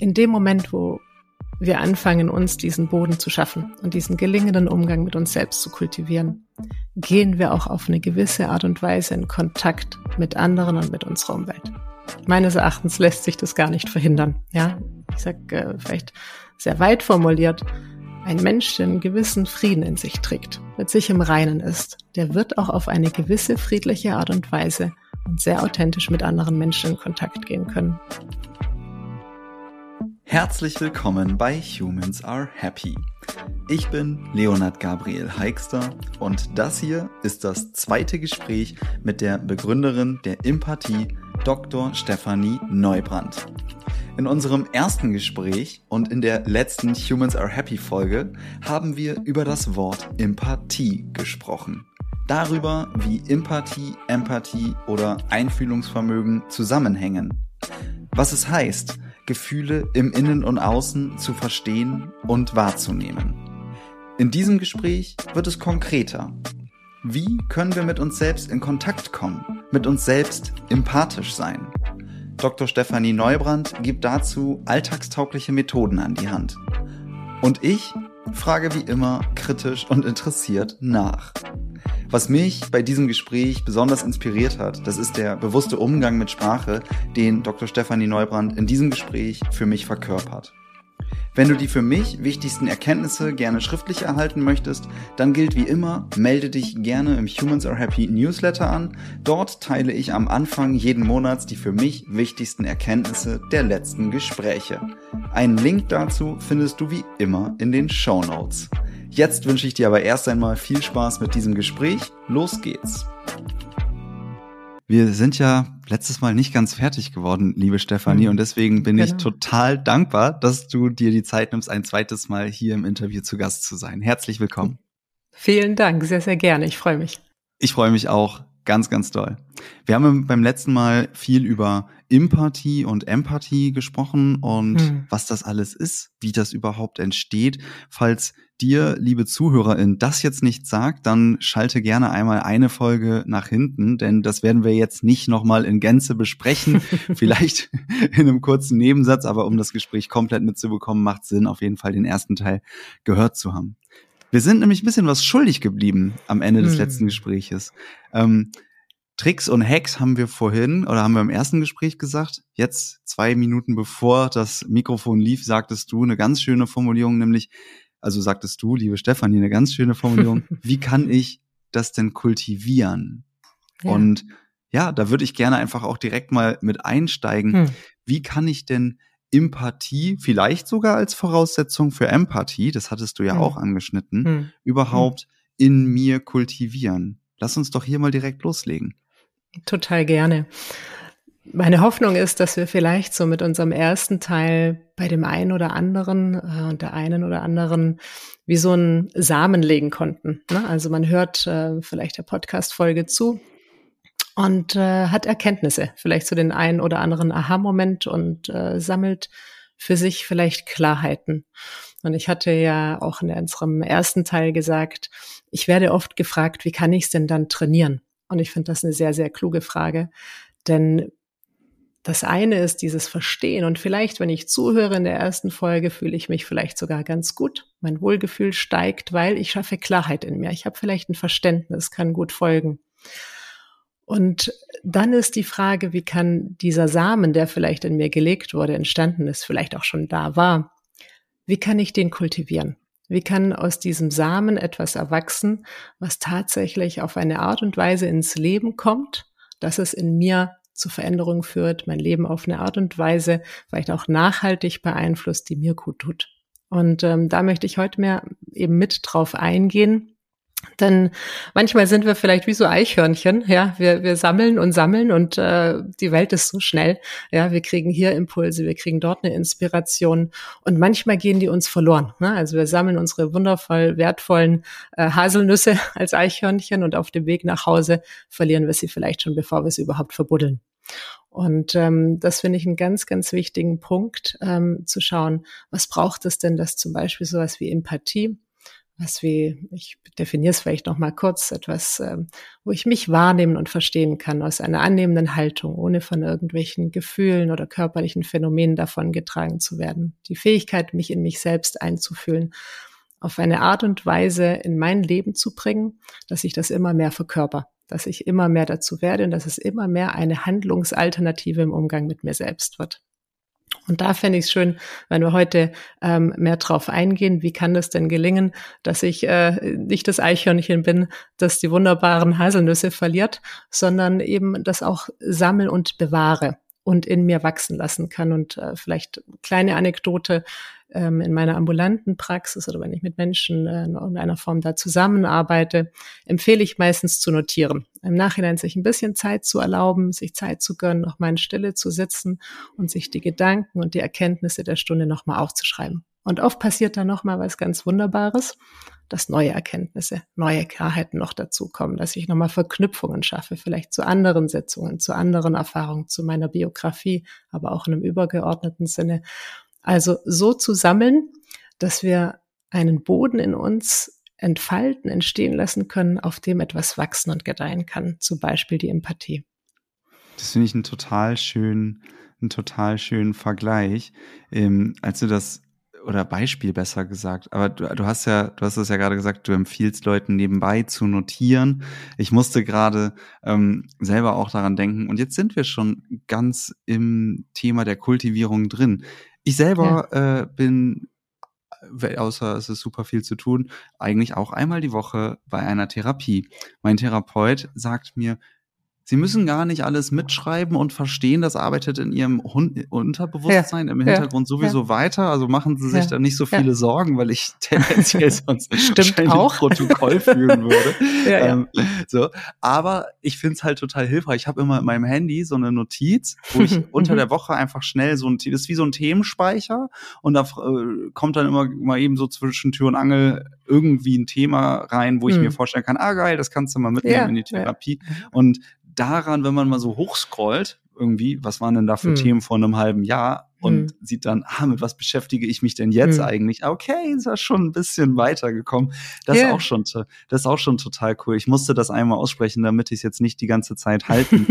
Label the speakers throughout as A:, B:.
A: in dem Moment, wo wir anfangen, uns diesen Boden zu schaffen und diesen gelingenden Umgang mit uns selbst zu kultivieren, gehen wir auch auf eine gewisse Art und Weise in Kontakt mit anderen und mit unserer Umwelt. Meines Erachtens lässt sich das gar nicht verhindern. Ja, ich sage vielleicht sehr weit formuliert, ein Mensch, der einen gewissen Frieden in sich trägt, mit sich im Reinen ist, der wird auch auf eine gewisse friedliche Art und Weise und sehr authentisch mit anderen Menschen in Kontakt gehen können.
B: Herzlich willkommen bei Humans Are Happy. Ich bin Leonhard Gabriel Heixter und das hier ist das zweite Gespräch mit der Begründerin der Impathie, Dr. Stefanie Neubrandt. In unserem ersten Gespräch und in der letzten Humans Are Happy Folge haben wir über das Wort Empathie gesprochen. Darüber, wie Empathie, Empathie oder Einfühlungsvermögen zusammenhängen. Was es heißt, Gefühle im Innen und Außen zu verstehen und wahrzunehmen. In diesem Gespräch wird es konkreter. Wie können wir mit uns selbst in Kontakt kommen, mit uns selbst empathisch sein? Dr. Stefanie Neubrandt gibt dazu alltagstaugliche Methoden an die Hand. Und ich frage wie immer kritisch und interessiert nach. Was mich bei diesem Gespräch besonders inspiriert hat, das ist der bewusste Umgang mit Sprache, den Dr. Stefanie Neubrandt in diesem Gespräch für mich verkörpert. Wenn du die für mich wichtigsten Erkenntnisse gerne schriftlich erhalten möchtest, dann gilt wie immer, melde dich gerne im Humans Are Happy Newsletter an. Dort teile ich am Anfang jeden Monats die für mich wichtigsten Erkenntnisse der letzten Gespräche. Einen Link dazu findest du wie immer in den Shownotes. Jetzt wünsche ich dir aber erst einmal viel Spaß mit diesem Gespräch. Los geht's! Wir sind ja letztes Mal nicht ganz fertig geworden, liebe Stefanie, und deswegen bin ich total dankbar, dass du dir die Zeit nimmst, ein zweites Mal hier im Interview zu Gast zu sein. Herzlich willkommen.
A: Vielen Dank, sehr, sehr gerne. Ich freue mich.
B: Ich freue mich auch ganz, ganz doll. Wir haben beim letzten Mal viel über Empathie und Empathie gesprochen und was das alles ist, wie das überhaupt entsteht. Falls dir, liebe Zuhörerin, das jetzt nicht sagt, dann schalte gerne einmal eine Folge nach hinten, denn das werden wir jetzt nicht nochmal in Gänze besprechen. Vielleicht in einem kurzen Nebensatz, aber um das Gespräch komplett mitzubekommen, macht Sinn, auf jeden Fall den ersten Teil gehört zu haben. Wir sind nämlich ein bisschen was schuldig geblieben am Ende des letzten Gespräches. Tricks und Hacks haben wir im ersten Gespräch gesagt. Jetzt 2 Minuten bevor das Mikrofon lief, sagtest du eine ganz schöne Formulierung, sagtest du, liebe Stefanie, eine ganz schöne Formulierung. Wie kann ich das denn kultivieren? Ja. Und ja, da würde ich gerne einfach auch direkt mal mit einsteigen. Wie kann ich denn Empathie, vielleicht sogar als Voraussetzung für Empathie, das hattest du ja auch angeschnitten, überhaupt in mir kultivieren? Lass uns doch hier mal direkt loslegen.
A: Total gerne. Meine Hoffnung ist, dass wir vielleicht so mit unserem ersten Teil bei dem einen oder anderen und der einen oder anderen wie so einen Samen legen konnten. Ne? Also man hört vielleicht der Podcast-Folge zu und hat Erkenntnisse, vielleicht so den einen oder anderen Aha-Moment und sammelt für sich vielleicht Klarheiten. Und ich hatte ja auch in unserem ersten Teil gesagt, ich werde oft gefragt, wie kann ich es denn dann trainieren? Und ich finde das eine sehr, sehr kluge Frage, denn das eine ist dieses Verstehen und vielleicht, wenn ich zuhöre in der ersten Folge, fühle ich mich vielleicht sogar ganz gut. Mein Wohlgefühl steigt, weil ich schaffe Klarheit in mir. Ich habe vielleicht ein Verständnis, kann gut folgen. Und dann ist die Frage, wie kann dieser Samen, der vielleicht in mir gelegt wurde, entstanden ist, vielleicht auch schon da war, wie kann ich den kultivieren? Wie kann aus diesem Samen etwas erwachsen, was tatsächlich auf eine Art und Weise ins Leben kommt, dass es in mir zu Veränderungen führt, mein Leben auf eine Art und Weise vielleicht auch nachhaltig beeinflusst, die mir gut tut. Und da möchte ich heute mehr eben mit drauf eingehen. Denn manchmal sind wir vielleicht wie so Eichhörnchen, ja, wir sammeln und die Welt ist so schnell, ja, wir kriegen hier Impulse, wir kriegen dort eine Inspiration und manchmal gehen die uns verloren, ne? Also wir sammeln unsere wundervoll wertvollen Haselnüsse als Eichhörnchen und auf dem Weg nach Hause verlieren wir sie vielleicht schon, bevor wir sie überhaupt verbuddeln. Und das finde ich einen ganz, ganz wichtigen Punkt, zu schauen, was braucht es denn, dass zum Beispiel sowas wie Empathie, ich definiere es vielleicht noch mal kurz, etwas, wo ich mich wahrnehmen und verstehen kann, aus einer annehmenden Haltung, ohne von irgendwelchen Gefühlen oder körperlichen Phänomenen davongetragen zu werden. Die Fähigkeit, mich in mich selbst einzufühlen, auf eine Art und Weise in mein Leben zu bringen, dass ich das immer mehr verkörper, dass ich immer mehr dazu werde und dass es immer mehr eine Handlungsalternative im Umgang mit mir selbst wird. Und da fände ich es schön, wenn wir heute mehr drauf eingehen, wie kann das denn gelingen, dass ich nicht das Eichhörnchen bin, das die wunderbaren Haselnüsse verliert, sondern eben das auch sammle und bewahre und in mir wachsen lassen kann. Und vielleicht kleine Anekdote, in meiner ambulanten Praxis oder wenn ich mit Menschen in irgendeiner Form da zusammenarbeite, empfehle ich meistens zu notieren. Im Nachhinein sich ein bisschen Zeit zu erlauben, sich Zeit zu gönnen, noch mal in Stille zu sitzen und sich die Gedanken und die Erkenntnisse der Stunde noch mal aufzuschreiben. Und oft passiert da noch mal was ganz Wunderbares, dass neue Erkenntnisse, neue Klarheiten noch dazukommen, dass ich noch mal Verknüpfungen schaffe, vielleicht zu anderen Sitzungen, zu anderen Erfahrungen, zu meiner Biografie, aber auch in einem übergeordneten Sinne. Also so zu sammeln, dass wir einen Boden in uns entfalten, entstehen lassen können, auf dem etwas wachsen und gedeihen kann. Zum Beispiel die Empathie.
B: Das finde ich einen total schönen Vergleich. Als du das, oder Beispiel besser gesagt, aber du hast es ja gerade gesagt, du empfiehlst Leuten nebenbei zu notieren. Ich musste gerade selber auch daran denken und jetzt sind wir schon ganz im Thema der Kultivierung drin. Ich selber bin, außer es ist super viel zu tun, eigentlich auch einmal die Woche bei einer Therapie. Mein Therapeut sagt mir, Sie müssen gar nicht alles mitschreiben und verstehen, das arbeitet in Ihrem Unterbewusstsein im Hintergrund sowieso weiter. Also machen Sie sich da nicht so viele Sorgen, weil ich tendenziell sonst wahrscheinlich ein Protokoll führen würde. So. Aber ich finde es halt total hilfreich. Ich habe immer in meinem Handy so eine Notiz, wo ich unter der Woche einfach schnell das ist wie so ein Themenspeicher und da kommt dann immer mal eben so zwischen Tür und Angel irgendwie ein Thema rein, wo ich mir vorstellen kann, geil, das kannst du mal mitnehmen in die Therapie. Und daran, wenn man mal so hochscrollt, irgendwie, was waren denn da für Themen vor einem halben Jahr und sieht dann, mit was beschäftige ich mich denn jetzt eigentlich? Okay, ist ja schon ein bisschen weitergekommen. Das ist auch schon total cool. Ich musste das einmal aussprechen, damit ich es jetzt nicht die ganze Zeit halten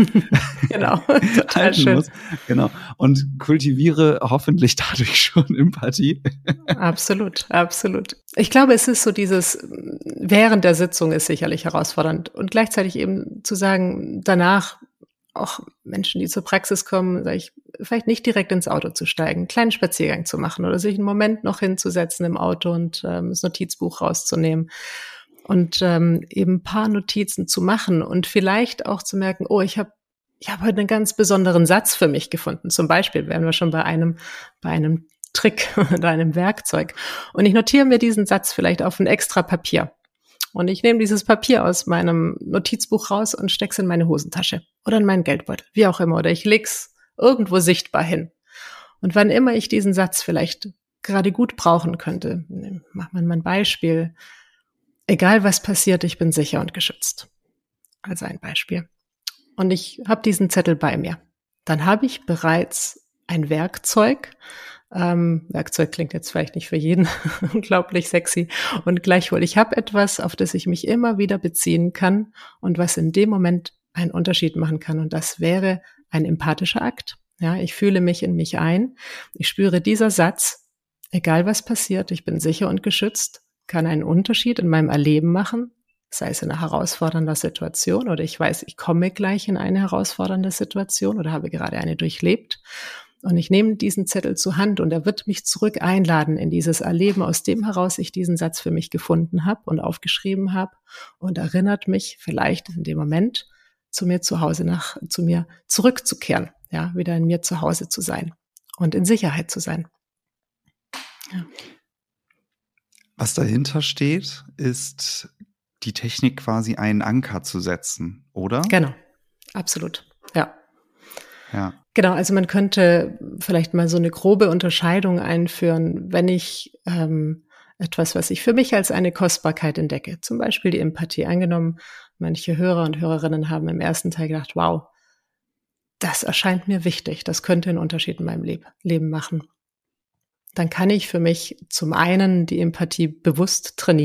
B: total schön. Muss. Genau. Und kultiviere hoffentlich dadurch schon Empathie.
A: Absolut, absolut. Ich glaube, es ist so während der Sitzung ist sicherlich herausfordernd und gleichzeitig eben zu sagen, danach auch Menschen, die zur Praxis kommen, sage ich, vielleicht nicht direkt ins Auto zu steigen, einen kleinen Spaziergang zu machen oder sich einen Moment noch hinzusetzen im Auto und das Notizbuch rauszunehmen und eben ein paar Notizen zu machen und vielleicht auch zu merken, oh, ich habe heute einen ganz besonderen Satz für mich gefunden. Zum Beispiel wären wir schon bei einem Trick oder einem Werkzeug. Und ich notiere mir diesen Satz vielleicht auf ein extra Papier. Und ich nehme dieses Papier aus meinem Notizbuch raus und stecke es in meine Hosentasche oder in meinen Geldbeutel, wie auch immer. Oder ich leg's irgendwo sichtbar hin. Und wann immer ich diesen Satz vielleicht gerade gut brauchen könnte, macht man mal ein Beispiel. Egal was passiert, ich bin sicher und geschützt. Also ein Beispiel. Und ich habe diesen Zettel bei mir. Dann habe ich bereits ein Werkzeug. Werkzeug klingt jetzt vielleicht nicht für jeden unglaublich sexy. Und gleichwohl, ich habe etwas, auf das ich mich immer wieder beziehen kann und was in dem Moment einen Unterschied machen kann. Und das wäre ein empathischer Akt. Ja, ich fühle mich in mich ein. Ich spüre, dieser Satz, egal was passiert, ich bin sicher und geschützt, kann einen Unterschied in meinem Erleben machen, sei es in einer herausfordernden Situation oder ich weiß, ich komme gleich in eine herausfordernde Situation oder habe gerade eine durchlebt. Und ich nehme diesen Zettel zur Hand und er wird mich zurück einladen in dieses Erleben, aus dem heraus ich diesen Satz für mich gefunden habe und aufgeschrieben habe und erinnert mich vielleicht in dem Moment zu mir zu mir zurückzukehren, ja, wieder in mir zu Hause zu sein und in Sicherheit zu sein. Ja.
B: Was dahinter steht, ist die Technik quasi einen Anker zu setzen, oder?
A: Genau, absolut, ja.
B: Ja.
A: Genau, also man könnte vielleicht mal so eine grobe Unterscheidung einführen, wenn ich etwas, was ich für mich als eine Kostbarkeit entdecke, zum Beispiel die Empathie. Angenommen, manche Hörer und Hörerinnen haben im ersten Teil gedacht, wow, das erscheint mir wichtig, das könnte einen Unterschied in meinem Leben machen. Dann kann ich für mich zum einen die Empathie bewusst trainieren,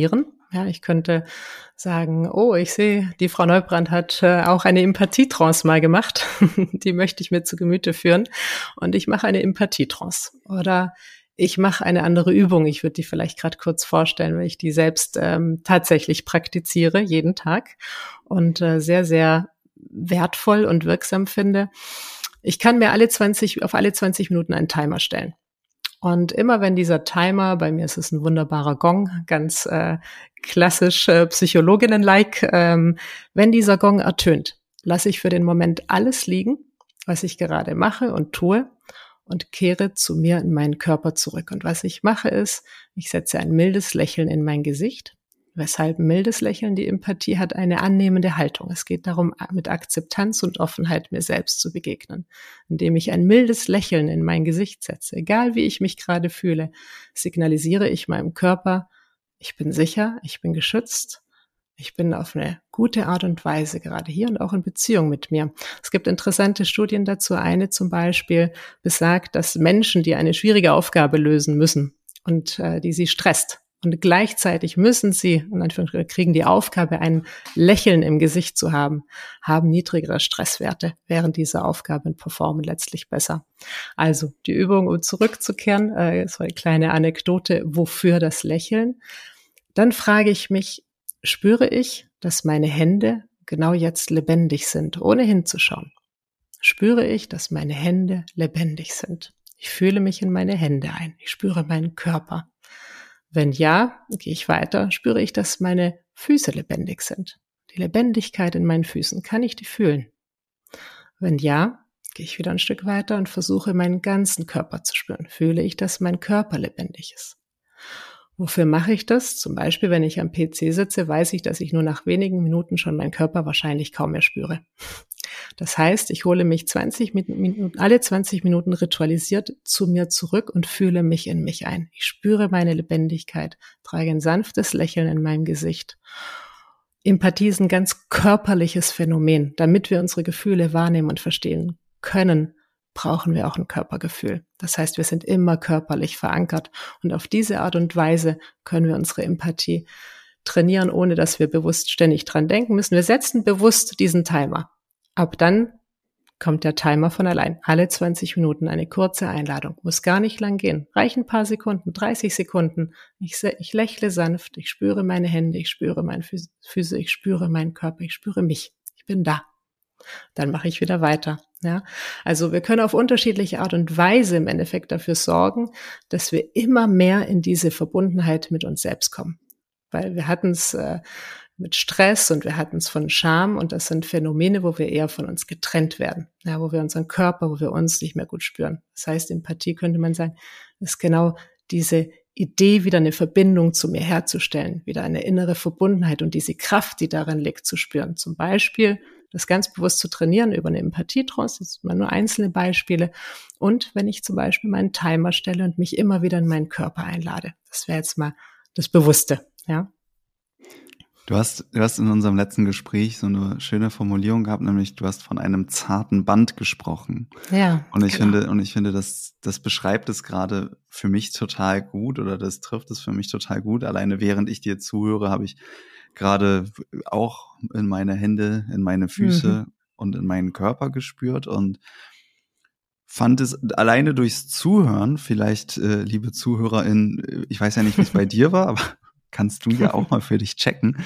A: Ja, ich könnte sagen, oh, ich sehe, die Frau Neubrand hat auch eine Empathietrance mal gemacht. Die möchte ich mir zu Gemüte führen. Und ich mache eine Empathietrance. Oder ich mache eine andere Übung. Ich würde die vielleicht gerade kurz vorstellen, weil ich die selbst tatsächlich praktiziere, jeden Tag. Und sehr, sehr wertvoll und wirksam finde. Ich kann mir auf alle 20 Minuten einen Timer stellen. Und immer wenn dieser Timer, bei mir ist es ein wunderbarer Gong, ganz klassisch Psychologinnen-like, wenn dieser Gong ertönt, lasse ich für den Moment alles liegen, was ich gerade mache und tue und kehre zu mir in meinen Körper zurück. Und was ich mache ist, ich setze ein mildes Lächeln in mein Gesicht. Weshalb ein mildes Lächeln? Die Empathie hat eine annehmende Haltung. Es geht darum, mit Akzeptanz und Offenheit mir selbst zu begegnen. Indem ich ein mildes Lächeln in mein Gesicht setze, egal wie ich mich gerade fühle, signalisiere ich meinem Körper, ich bin sicher, ich bin geschützt, ich bin auf eine gute Art und Weise gerade hier und auch in Beziehung mit mir. Es gibt interessante Studien dazu. Eine zum Beispiel besagt, dass Menschen, die eine schwierige Aufgabe lösen müssen und die sie stresst, und gleichzeitig müssen sie, in Anführungsstrichen, kriegen die Aufgabe, ein Lächeln im Gesicht zu haben niedrigere Stresswerte während dieser Aufgabe und performen letztlich besser. Also die Übung, um zurückzukehren, ist eine kleine Anekdote, wofür das Lächeln. Dann frage ich mich, spüre ich, dass meine Hände genau jetzt lebendig sind, ohne hinzuschauen? Spüre ich, dass meine Hände lebendig sind? Ich fühle mich in meine Hände ein. Ich spüre meinen Körper. Wenn ja, gehe ich weiter, spüre ich, dass meine Füße lebendig sind. Die Lebendigkeit in meinen Füßen, kann ich die fühlen? Wenn ja, gehe ich wieder ein Stück weiter und versuche, meinen ganzen Körper zu spüren. Fühle ich, dass mein Körper lebendig ist? Wofür mache ich das? Zum Beispiel, wenn ich am PC sitze, weiß ich, dass ich nur nach wenigen Minuten schon meinen Körper wahrscheinlich kaum mehr spüre. Das heißt, ich hole mich alle 20 Minuten ritualisiert zu mir zurück und fühle mich in mich ein. Ich spüre meine Lebendigkeit, trage ein sanftes Lächeln in meinem Gesicht. Empathie ist ein ganz körperliches Phänomen. Damit wir unsere Gefühle wahrnehmen und verstehen können, brauchen wir auch ein Körpergefühl. Das heißt, wir sind immer körperlich verankert. Und auf diese Art und Weise können wir unsere Empathie trainieren, ohne dass wir bewusst ständig dran denken müssen. Wir setzen bewusst diesen Timer. Ab dann kommt der Timer von allein. Alle 20 Minuten eine kurze Einladung. Muss gar nicht lang gehen. Reichen ein paar Sekunden, 30 Sekunden. Ich lächle sanft, ich spüre meine Hände, ich spüre meine Füße, ich spüre meinen Körper, ich spüre mich. Ich bin da. Dann mache ich wieder weiter. Ja, also wir können auf unterschiedliche Art und Weise im Endeffekt dafür sorgen, dass wir immer mehr in diese Verbundenheit mit uns selbst kommen. Weil wir hatten es mit Stress und wir hatten es von Scham und das sind Phänomene, wo wir eher von uns getrennt werden, ja, wo wir unseren Körper, wo wir uns nicht mehr gut spüren. Das heißt, Empathie könnte man sagen, ist genau diese Idee, wieder eine Verbindung zu mir herzustellen, wieder eine innere Verbundenheit und diese Kraft, die darin liegt, zu spüren. Zum Beispiel das ganz bewusst zu trainieren über eine Empathietrance, das sind mal nur einzelne Beispiele. Und wenn ich zum Beispiel meinen Timer stelle und mich immer wieder in meinen Körper einlade. Das wäre jetzt mal das Bewusste, ja.
B: Du hast in unserem letzten Gespräch so eine schöne Formulierung gehabt, nämlich du hast von einem zarten Band gesprochen.
A: Ja.
B: Und ich finde, das beschreibt es gerade für mich total gut oder das trifft es für mich total gut. Alleine während ich dir zuhöre, habe ich gerade auch in meine Hände, in meine Füße und in meinen Körper gespürt und fand es alleine durchs Zuhören, vielleicht, liebe ZuhörerInnen, ich weiß ja nicht, wie es bei dir war, aber kannst du ja auch mal für dich checken.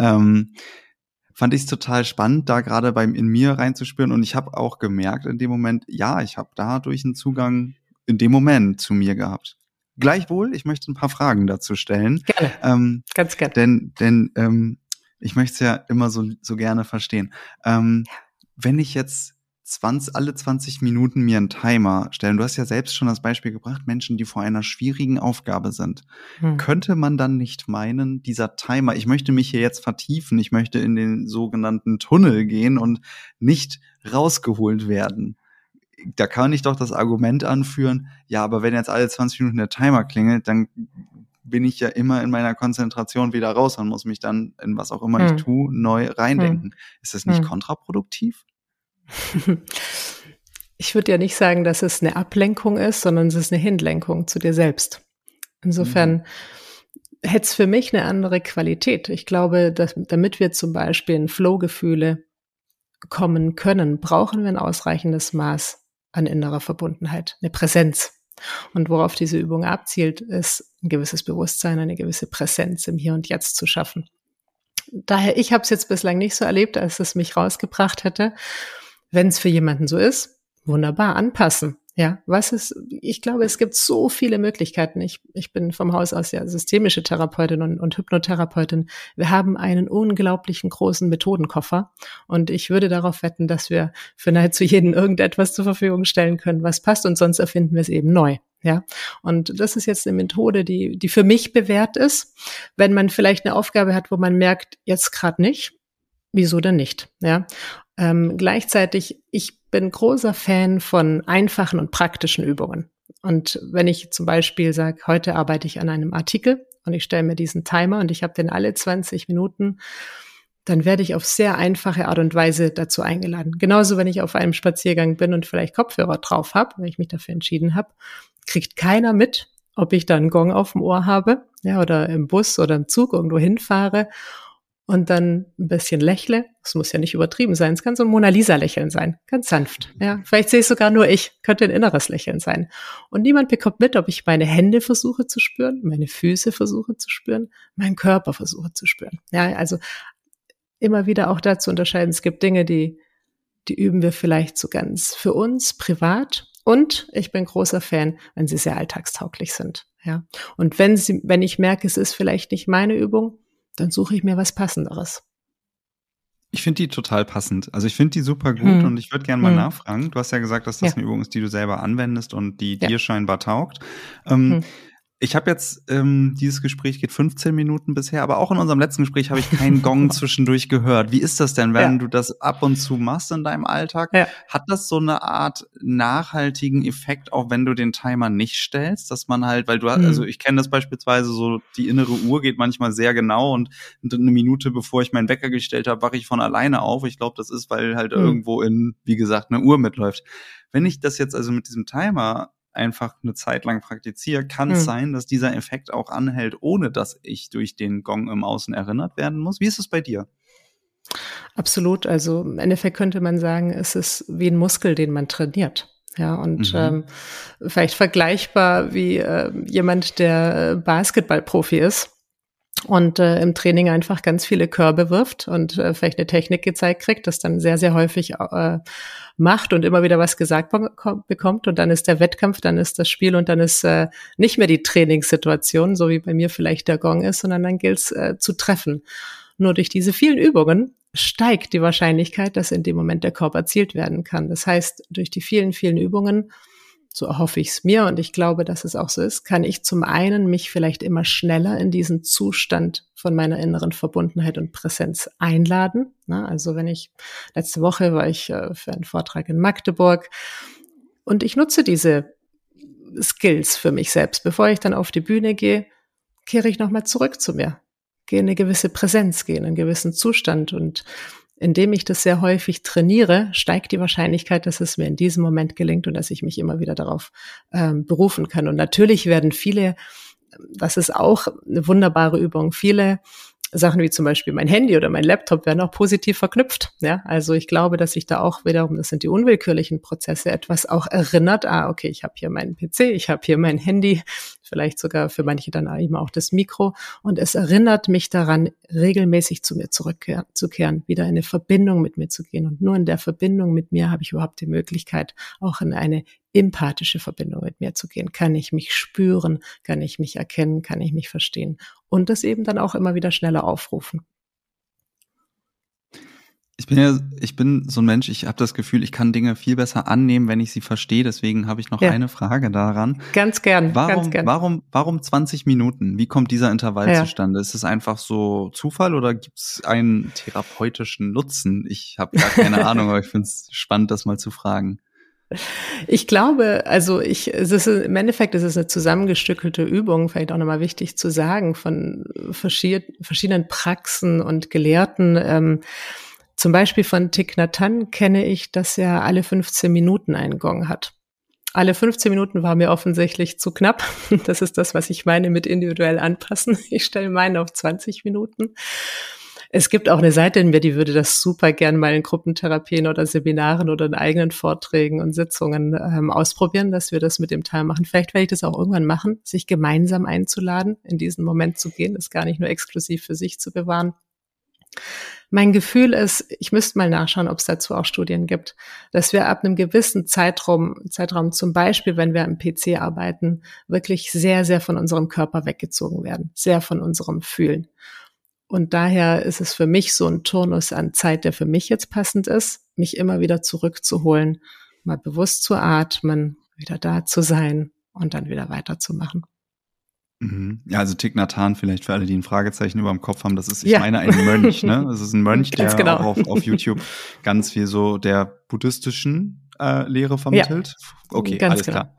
B: Fand ich es total spannend, da gerade in mir reinzuspüren. Und ich habe auch gemerkt in dem Moment, ja, ich habe dadurch einen Zugang in dem Moment zu mir gehabt. Gleichwohl, ich möchte ein paar Fragen dazu stellen.
A: Gerne, ganz gerne.
B: Denn ich möchte es ja immer so gerne verstehen. Wenn ich jetzt alle 20 Minuten mir einen Timer stellen. Du hast ja selbst schon das Beispiel gebracht, Menschen, die vor einer schwierigen Aufgabe sind. Könnte man dann nicht meinen, dieser Timer, ich möchte mich hier jetzt vertiefen, ich möchte in den sogenannten Tunnel gehen und nicht rausgeholt werden. Da kann ich doch das Argument anführen, ja, aber wenn jetzt alle 20 Minuten der Timer klingelt, dann bin ich ja immer in meiner Konzentration wieder raus und muss mich dann in was auch immer ich tue, neu reindenken. Ist das nicht kontraproduktiv?
A: Ich würde ja nicht sagen, dass es eine Ablenkung ist, sondern es ist eine Hinlenkung zu dir selbst. Insofern hätte es für mich eine andere Qualität. Ich glaube, dass, damit wir zum Beispiel in Flow-Gefühle kommen können, brauchen wir ein ausreichendes Maß an innerer Verbundenheit, eine Präsenz. Und worauf diese Übung abzielt, ist ein gewisses Bewusstsein, eine gewisse Präsenz im Hier und Jetzt zu schaffen. Daher, ich habe es jetzt bislang nicht so erlebt, als es mich rausgebracht hätte. Wenn es für jemanden so ist, wunderbar, anpassen. Ja, ich glaube, es gibt so viele Möglichkeiten. Ich bin vom Haus aus ja systemische Therapeutin und Hypnotherapeutin. Wir haben einen unglaublichen großen Methodenkoffer und ich würde darauf wetten, dass wir für nahezu jeden irgendetwas zur Verfügung stellen können, was passt, und sonst erfinden wir es eben neu. Ja, und das ist jetzt eine Methode, die für mich bewährt ist. Wenn man vielleicht eine Aufgabe hat, wo man merkt, jetzt gerade nicht, wieso denn nicht? Ja. Gleichzeitig, ich bin großer Fan von einfachen und praktischen Übungen. Und wenn ich zum Beispiel sage, heute arbeite ich an einem Artikel und ich stelle mir diesen Timer und ich habe den alle 20 Minuten, dann werde ich auf sehr einfache Art und Weise dazu eingeladen. Genauso, wenn ich auf einem Spaziergang bin und vielleicht Kopfhörer drauf habe, weil ich mich dafür entschieden habe, kriegt keiner mit, ob ich da einen Gong auf dem Ohr habe, ja, oder im Bus oder im Zug irgendwo hinfahre und dann ein bisschen lächle. Es muss ja nicht übertrieben sein. Es kann so ein Mona Lisa-Lächeln sein. Ganz sanft. Ja, vielleicht sehe ich sogar nur ich. Könnte ein inneres Lächeln sein. Und niemand bekommt mit, ob ich meine Hände versuche zu spüren, meine Füße versuche zu spüren, meinen Körper versuche zu spüren. Ja, also immer wieder auch dazu unterscheiden. Es gibt Dinge, die üben wir vielleicht so ganz für uns privat. Und ich bin großer Fan, wenn sie sehr alltagstauglich sind. Ja. Und wenn ich merke, es ist vielleicht nicht meine Übung, dann suche ich mir was Passenderes.
B: Ich finde die total passend. Also ich finde die super gut und ich würde gerne mal nachfragen. Du hast ja gesagt, dass das eine Übung ist, die du selber anwendest und die dir scheinbar taugt. Ich habe jetzt, dieses Gespräch geht 15 Minuten bisher, aber auch in unserem letzten Gespräch habe ich keinen Gong zwischendurch gehört. Wie ist das denn, wenn du das ab und zu machst in deinem Alltag? Ja. Hat das so eine Art nachhaltigen Effekt, auch wenn du den Timer nicht stellst, dass man halt, weil du hast, also ich kenne das beispielsweise so, die innere Uhr geht manchmal sehr genau und eine Minute bevor ich meinen Wecker gestellt habe, wache ich von alleine auf. Ich glaube, das ist, weil halt irgendwo wie gesagt, eine Uhr mitläuft. Wenn ich das jetzt also mit diesem Timer einfach eine Zeit lang praktiziere, kann es sein, dass dieser Effekt auch anhält, ohne dass ich durch den Gong im Außen erinnert werden muss. Wie ist es bei dir?
A: Absolut. Also im Endeffekt könnte man sagen, es ist wie ein Muskel, den man trainiert. Ja, und vielleicht vergleichbar wie jemand, der Basketballprofi ist und im Training einfach ganz viele Körbe wirft und vielleicht eine Technik gezeigt kriegt, das dann sehr, sehr häufig macht und immer wieder was gesagt bekommt und dann ist der Wettkampf, dann ist das Spiel und dann ist nicht mehr die Trainingssituation, so wie bei mir vielleicht der Gong ist, sondern dann gilt es zu treffen. Nur durch diese vielen Übungen steigt die Wahrscheinlichkeit, dass in dem Moment der Korb erzielt werden kann. Das heißt, durch die vielen, vielen Übungen, so erhoffe ich es mir und ich glaube, dass es auch so ist, kann ich zum einen mich vielleicht immer schneller in diesen Zustand von meiner inneren Verbundenheit und Präsenz einladen. Also letzte Woche war ich für einen Vortrag in Magdeburg und ich nutze diese Skills für mich selbst. Bevor ich dann auf die Bühne gehe, kehre ich nochmal zurück zu mir, gehe in eine gewisse Präsenz, gehe in einen gewissen Zustand und indem ich das sehr häufig trainiere, steigt die Wahrscheinlichkeit, dass es mir in diesem Moment gelingt und dass ich mich immer wieder darauf berufen kann. Und natürlich werden das ist auch eine wunderbare Übung, viele Sachen wie zum Beispiel mein Handy oder mein Laptop werden auch positiv verknüpft. Ja, also ich glaube, dass sich da auch wiederum, das sind die unwillkürlichen Prozesse, etwas auch erinnert. Okay, ich habe hier meinen PC, ich habe hier mein Handy, vielleicht sogar für manche dann eben auch das Mikro. Und es erinnert mich daran, regelmäßig zu mir zurückzukehren, wieder in eine Verbindung mit mir zu gehen. Und nur in der Verbindung mit mir habe ich überhaupt die Möglichkeit, auch in eine empathische Verbindung mit mir zu gehen. Kann ich mich spüren, kann ich mich erkennen, kann ich mich verstehen und das eben dann auch immer wieder schneller aufrufen.
B: Ich bin so ein Mensch, ich habe das Gefühl, ich kann Dinge viel besser annehmen, wenn ich sie verstehe. Deswegen habe ich noch eine Frage daran.
A: Ganz gern.
B: Warum 20 Minuten? Wie kommt dieser Intervall zustande? Ist es einfach so Zufall oder gibt es einen therapeutischen Nutzen? Ich habe gar keine Ahnung, aber ich finde es spannend, das mal zu fragen.
A: Ich glaube, im Endeffekt ist es eine zusammengestückelte Übung, vielleicht auch nochmal wichtig zu sagen, von verschiedenen Praxen und Gelehrten. Zum Beispiel von Thich Nhat Hanh kenne ich, dass er alle 15 Minuten einen Gong hat. Alle 15 Minuten war mir offensichtlich zu knapp. Das ist das, was ich meine mit individuell anpassen. Ich stelle meinen auf 20 Minuten. Es gibt auch eine Seite in mir, die würde das super gern mal in Gruppentherapien oder Seminaren oder in eigenen Vorträgen und Sitzungen ausprobieren, dass wir das mit dem Teil machen. Vielleicht werde ich das auch irgendwann machen, sich gemeinsam einzuladen, in diesen Moment zu gehen, das gar nicht nur exklusiv für sich zu bewahren. Mein Gefühl ist, ich müsste mal nachschauen, ob es dazu auch Studien gibt, dass wir ab einem gewissen Zeitraum zum Beispiel, wenn wir am PC arbeiten, wirklich sehr, sehr von unserem Körper weggezogen werden, sehr von unserem Fühlen. Und daher ist es für mich so ein Turnus an Zeit, der für mich jetzt passend ist, mich immer wieder zurückzuholen, mal bewusst zu atmen, wieder da zu sein und dann wieder weiterzumachen.
B: Ja, also Thich Nhat Hanh, vielleicht für alle, die ein Fragezeichen über dem Kopf haben, das ist, ich meine, ein Mönch, ne? Das ist ein Mönch, der
A: genau.
B: auch auf YouTube ganz viel so der buddhistischen Lehre vermittelt. Ja, okay, ganz alles klar.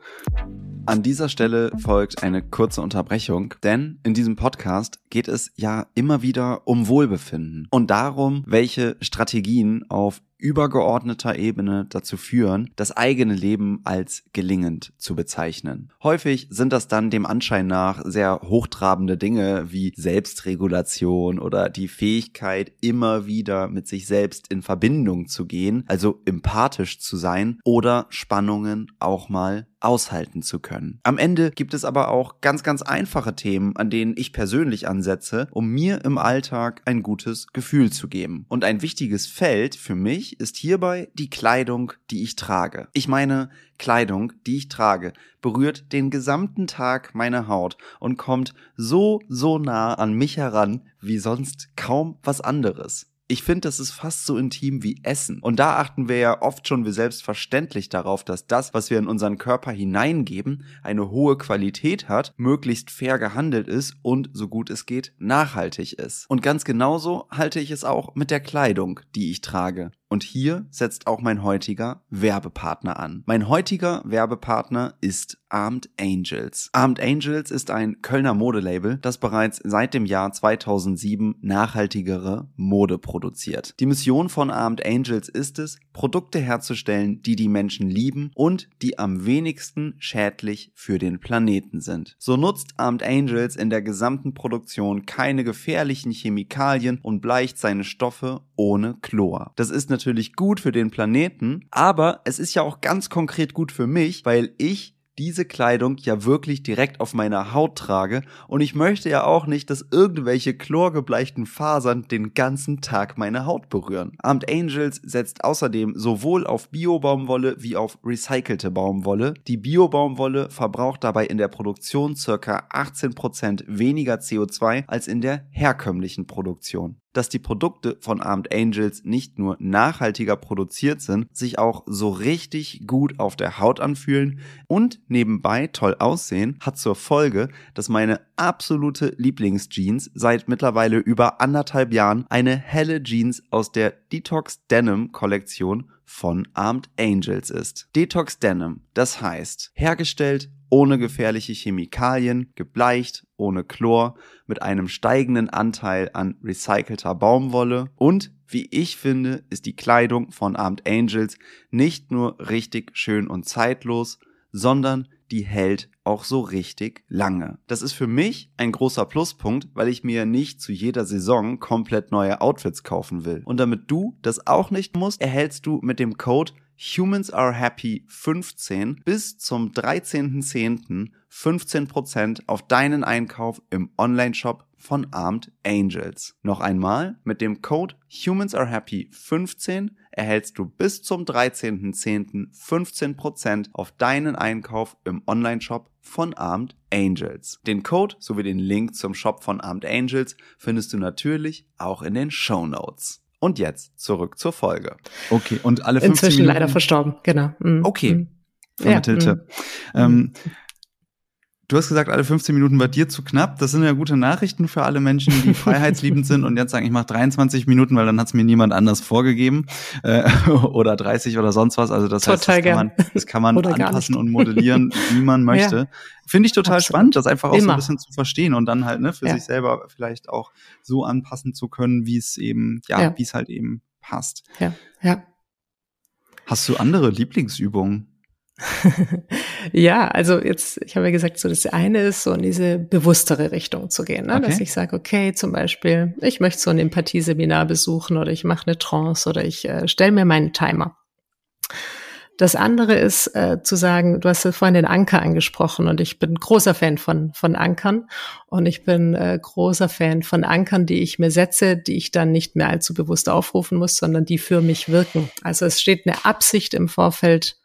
B: An dieser Stelle folgt eine kurze Unterbrechung, denn in diesem Podcast geht es ja immer wieder um Wohlbefinden und darum, welche Strategien auf übergeordneter Ebene dazu führen, das eigene Leben als gelingend zu bezeichnen. Häufig sind das dann dem Anschein nach sehr hochtrabende Dinge wie Selbstregulation oder die Fähigkeit, immer wieder mit sich selbst in Verbindung zu gehen, also empathisch zu sein oder Spannungen auch mal aushalten zu können. Am Ende gibt es aber auch ganz, ganz einfache Themen, an denen ich persönlich ansetze, um mir im Alltag ein gutes Gefühl zu geben. Und ein wichtiges Feld für mich ist hierbei die Kleidung, die ich trage. Ich meine, Kleidung, die ich trage, berührt den gesamten Tag meine Haut und kommt so nah an mich heran wie sonst kaum was anderes. Ich finde, das ist fast so intim wie Essen. Und da achten wir ja oft schon wie selbstverständlich darauf, dass das, was wir in unseren Körper hineingeben, eine hohe Qualität hat, möglichst fair gehandelt ist und, so gut es geht, nachhaltig ist. Und ganz genauso halte ich es auch mit der Kleidung, die ich trage. Und hier setzt auch mein heutiger Werbepartner an. Mein heutiger Werbepartner ist Armed Angels. Armed Angels ist ein Kölner Modelabel, das bereits seit dem Jahr 2007 nachhaltigere Mode produziert. Die Mission von Armed Angels ist es, Produkte herzustellen, die die Menschen lieben und die am wenigsten schädlich für den Planeten sind. So nutzt Armed Angels in der gesamten Produktion keine gefährlichen Chemikalien und bleicht seine Stoffe ohne Chlor. Das ist natürlich gut für den Planeten, aber es ist ja auch ganz konkret gut für mich, weil ich diese Kleidung ja wirklich direkt auf meiner Haut trage und ich möchte ja auch nicht, dass irgendwelche chlorgebleichten Fasern den ganzen Tag meine Haut berühren. Armed Angels setzt außerdem sowohl auf Bio-Baumwolle wie auf recycelte Baumwolle. Die Bio-Baumwolle verbraucht dabei in der Produktion ca. 18% weniger CO2 als in der herkömmlichen Produktion. Dass die Produkte von Armed Angels nicht nur nachhaltiger produziert sind, sich auch so richtig gut auf der Haut anfühlen und nebenbei toll aussehen, hat zur Folge, dass meine absolute Lieblingsjeans seit mittlerweile über 1,5 Jahren eine helle Jeans aus der Detox Denim Kollektion von Armed Angels ist. Detox Denim, das heißt, hergestellt ohne gefährliche Chemikalien, gebleicht, ohne Chlor, mit einem steigenden Anteil an recycelter Baumwolle und, wie ich finde, ist die Kleidung von Armed Angels nicht nur richtig schön und zeitlos, sondern die hält auch so richtig lange. Das ist für mich ein großer Pluspunkt, weil ich mir nicht zu jeder Saison komplett neue Outfits kaufen will. Und damit du das auch nicht musst, erhältst du mit dem Code HumansAreHappy15 bis zum 13.10. 15% auf deinen Einkauf im Onlineshop von Armed Angels. Noch einmal, mit dem Code HumansAreHappy15 erhältst du bis zum 13.10. 15% auf deinen Einkauf im Onlineshop von Armed Angels. Den Code sowie den Link zum Shop von Armed Angels findest du natürlich auch in den Shownotes. Und jetzt zurück zur Folge. Okay, und alle 15
A: Inzwischen
B: Minuten...
A: leider verstorben, genau.
B: Okay, vermittelte. Du hast gesagt, alle 15 Minuten war dir zu knapp. Das sind ja gute Nachrichten für alle Menschen, die freiheitsliebend sind und jetzt sagen, ich mache 23 Minuten, weil dann hat es mir niemand anders vorgegeben oder 30 oder sonst was. Also das heißt, das kann man anpassen und modellieren, wie man möchte. Ja. Finde ich total spannend, das einfach auch so ein bisschen zu verstehen und dann halt für sich selber vielleicht auch so anpassen zu können, wie es eben, wie es halt eben passt.
A: Ja.
B: Hast du andere Lieblingsübungen?
A: Ja, also jetzt, ich habe ja gesagt, so das eine ist, so in diese bewusstere Richtung zu gehen, ne? Dass
B: Okay.
A: ich sage, okay, zum Beispiel, ich möchte so ein Empathieseminar besuchen oder ich mache eine Trance oder ich stelle mir meinen Timer. Das andere ist zu sagen, du hast ja vorhin den Anker angesprochen und ich bin großer Fan von Ankern und ich bin großer Fan von Ankern, die ich mir setze, die ich dann nicht mehr allzu bewusst aufrufen muss, sondern die für mich wirken. Also es steht eine Absicht im Vorfeld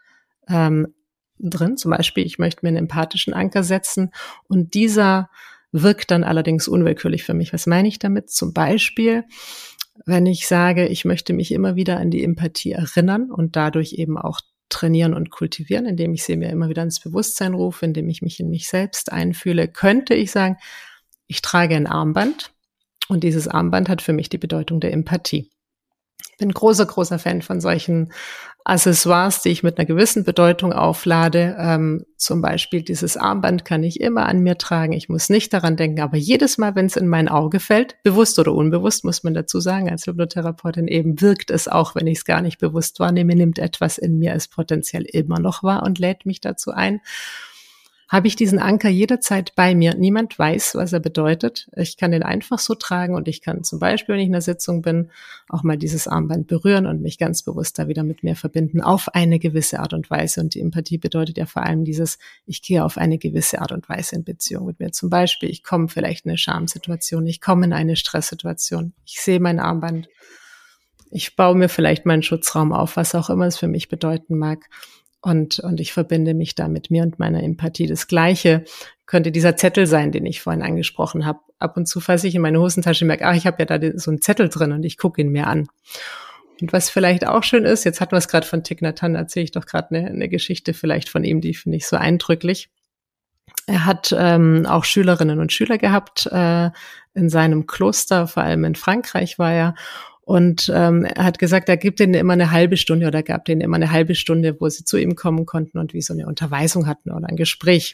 A: drin. Zum Beispiel, ich möchte mir einen empathischen Anker setzen und dieser wirkt dann allerdings unwillkürlich für mich. Was meine ich damit? Zum Beispiel, wenn ich sage, ich möchte mich immer wieder an die Empathie erinnern und dadurch eben auch trainieren und kultivieren, indem ich sie mir immer wieder ins Bewusstsein rufe, indem ich mich in mich selbst einfühle, könnte ich sagen, ich trage ein Armband und dieses Armband hat für mich die Bedeutung der Empathie. Ich bin großer Fan von solchen Accessoires, die ich mit einer gewissen Bedeutung auflade. Zum Beispiel dieses Armband kann ich immer an mir tragen. Ich muss nicht daran denken, aber jedes Mal, wenn es in mein Auge fällt, bewusst oder unbewusst, muss man dazu sagen, als Hypnotherapeutin eben wirkt es auch, wenn ich es gar nicht bewusst wahrnehme, nimmt etwas in mir es potenziell immer noch wahr und lädt mich dazu ein. Habe ich diesen Anker jederzeit bei mir. Niemand weiß, was er bedeutet. Ich kann den einfach so tragen und ich kann zum Beispiel, wenn ich in einer Sitzung bin, auch mal dieses Armband berühren und mich ganz bewusst da wieder mit mir verbinden auf eine gewisse Art und Weise. Und die Empathie bedeutet ja vor allem dieses, ich gehe auf eine gewisse Art und Weise in Beziehung mit mir. Zum Beispiel, ich komme vielleicht in eine Schamsituation, ich komme in eine Stresssituation, ich sehe mein Armband, ich baue mir vielleicht meinen Schutzraum auf, was auch immer es für mich bedeuten mag. Und ich verbinde mich da mit mir und meiner Empathie. Das Gleiche könnte dieser Zettel sein, den ich vorhin angesprochen habe. Ab und zu fasse ich in meine Hosentasche und merke, ich habe ja da so einen Zettel drin und ich gucke ihn mir an. Und was vielleicht auch schön ist, jetzt hatten wir es gerade von Thich Nhat Hanh, erzähle ich doch gerade eine Geschichte vielleicht von ihm, die finde ich so eindrücklich. Er hat auch Schülerinnen und Schüler gehabt in seinem Kloster, vor allem in Frankreich war er. Und er hat gesagt, er gibt denen immer eine halbe Stunde oder gab denen immer eine halbe Stunde, wo sie zu ihm kommen konnten und wie so eine Unterweisung hatten oder ein Gespräch.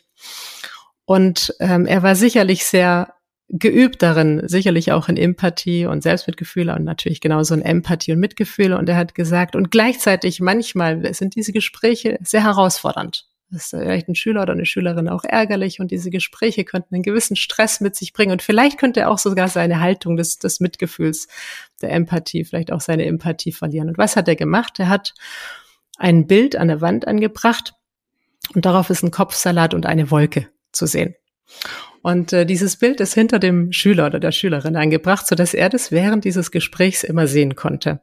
A: Und er war sicherlich sehr geübt darin, sicherlich auch in Empathie und Selbstmitgefühl und natürlich genauso in Empathie und Mitgefühl. Und er hat gesagt, und gleichzeitig manchmal sind diese Gespräche sehr herausfordernd. Das ist vielleicht ein Schüler oder eine Schülerin auch ärgerlich und diese Gespräche könnten einen gewissen Stress mit sich bringen und vielleicht könnte er auch sogar seine Haltung des Mitgefühls, der Empathie, vielleicht auch seine Empathie verlieren. Und was hat er gemacht? Er hat ein Bild an der Wand angebracht und darauf ist ein Kopfsalat und eine Wolke zu sehen. Und dieses Bild ist hinter dem Schüler oder der Schülerin angebracht, sodass er das während dieses Gesprächs immer sehen konnte.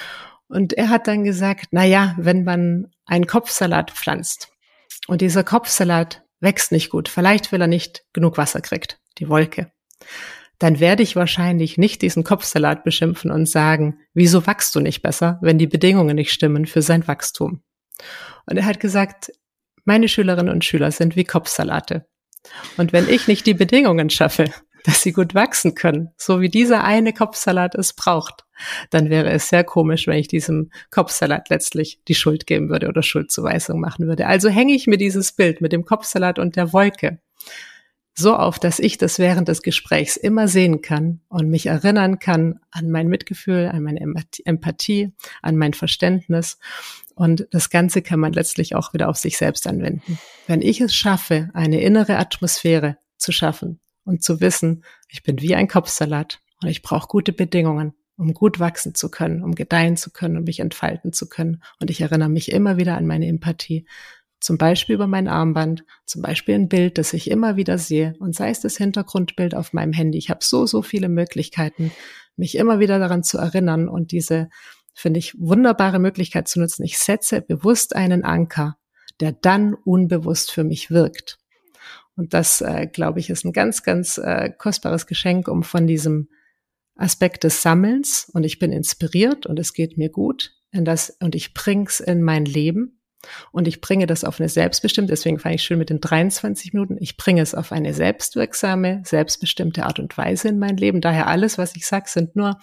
A: Und er hat dann gesagt, wenn man einen Kopfsalat pflanzt, und dieser Kopfsalat wächst nicht gut, vielleicht weil er nicht genug Wasser kriegt, die Wolke, dann werde ich wahrscheinlich nicht diesen Kopfsalat beschimpfen und sagen, wieso wachst du nicht besser, wenn die Bedingungen nicht stimmen für sein Wachstum. Und er hat gesagt, meine Schülerinnen und Schüler sind wie Kopfsalate. Und wenn ich nicht die Bedingungen schaffe, dass sie gut wachsen können, so wie dieser eine Kopfsalat es braucht, dann wäre es sehr komisch, wenn ich diesem Kopfsalat letztlich die Schuld geben würde oder Schuldzuweisung machen würde. Also hänge ich mir dieses Bild mit dem Kopfsalat und der Wolke so auf, dass ich das während des Gesprächs immer sehen kann und mich erinnern kann an mein Mitgefühl, an meine Empathie, an mein Verständnis. Und das Ganze kann man letztlich auch wieder auf sich selbst anwenden. Wenn ich es schaffe, eine innere Atmosphäre zu schaffen und zu wissen, ich bin wie ein Kopfsalat und ich brauche gute Bedingungen, um gut wachsen zu können, um gedeihen zu können, um mich entfalten zu können. Und ich erinnere mich immer wieder an meine Empathie. Zum Beispiel über mein Armband, zum Beispiel ein Bild, das ich immer wieder sehe und sei es das Hintergrundbild auf meinem Handy. Ich habe so viele Möglichkeiten, mich immer wieder daran zu erinnern und diese, finde ich, wunderbare Möglichkeit zu nutzen. Ich setze bewusst einen Anker, der dann unbewusst für mich wirkt. Und das, glaube ich, ist ein ganz kostbares Geschenk, um von diesem Aspekt des Sammelns und ich bin inspiriert und es geht mir gut und ich bring's in mein Leben. Und ich bringe das auf eine selbstbestimmte, deswegen fand ich schön mit den 23 Minuten, ich bringe es auf eine selbstwirksame, selbstbestimmte Art und Weise in mein Leben. Daher alles, was ich sage, sind nur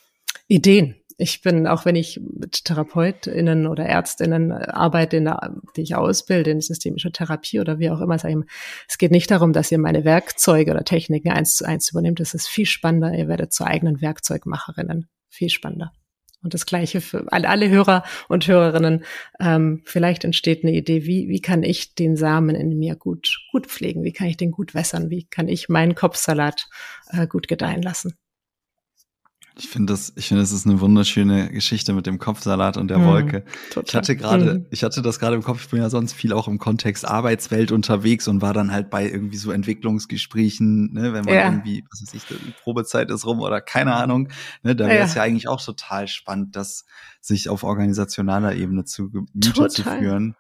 A: Ideen. Ich bin, auch wenn ich mit TherapeutInnen oder ÄrztInnen arbeite, die ich ausbilde in systemischer Therapie oder wie auch immer, sage ich, es geht nicht darum, dass ihr meine Werkzeuge oder Techniken 1:1 übernehmt. Das ist viel spannender. Ihr werdet zu eigenen Werkzeugmacherinnen. Viel spannender. Und das Gleiche für alle Hörer und Hörerinnen. Vielleicht entsteht eine Idee, wie kann ich den Samen in mir gut pflegen? Wie kann ich den gut wässern? Wie kann ich meinen Kopfsalat gut gedeihen lassen?
B: Ich finde, das ist eine wunderschöne Geschichte mit dem Kopfsalat und der Wolke.
A: Total.
B: Ich hatte das gerade im Kopf, ich bin ja sonst viel auch im Kontext Arbeitswelt unterwegs und war dann halt bei irgendwie so Entwicklungsgesprächen, ne, wenn man irgendwie, was weiß ich, die Probezeit ist rum oder keine Ahnung, ne, da wäre es ja eigentlich auch total spannend, das sich auf organisationaler Ebene zu Gemüte zu führen.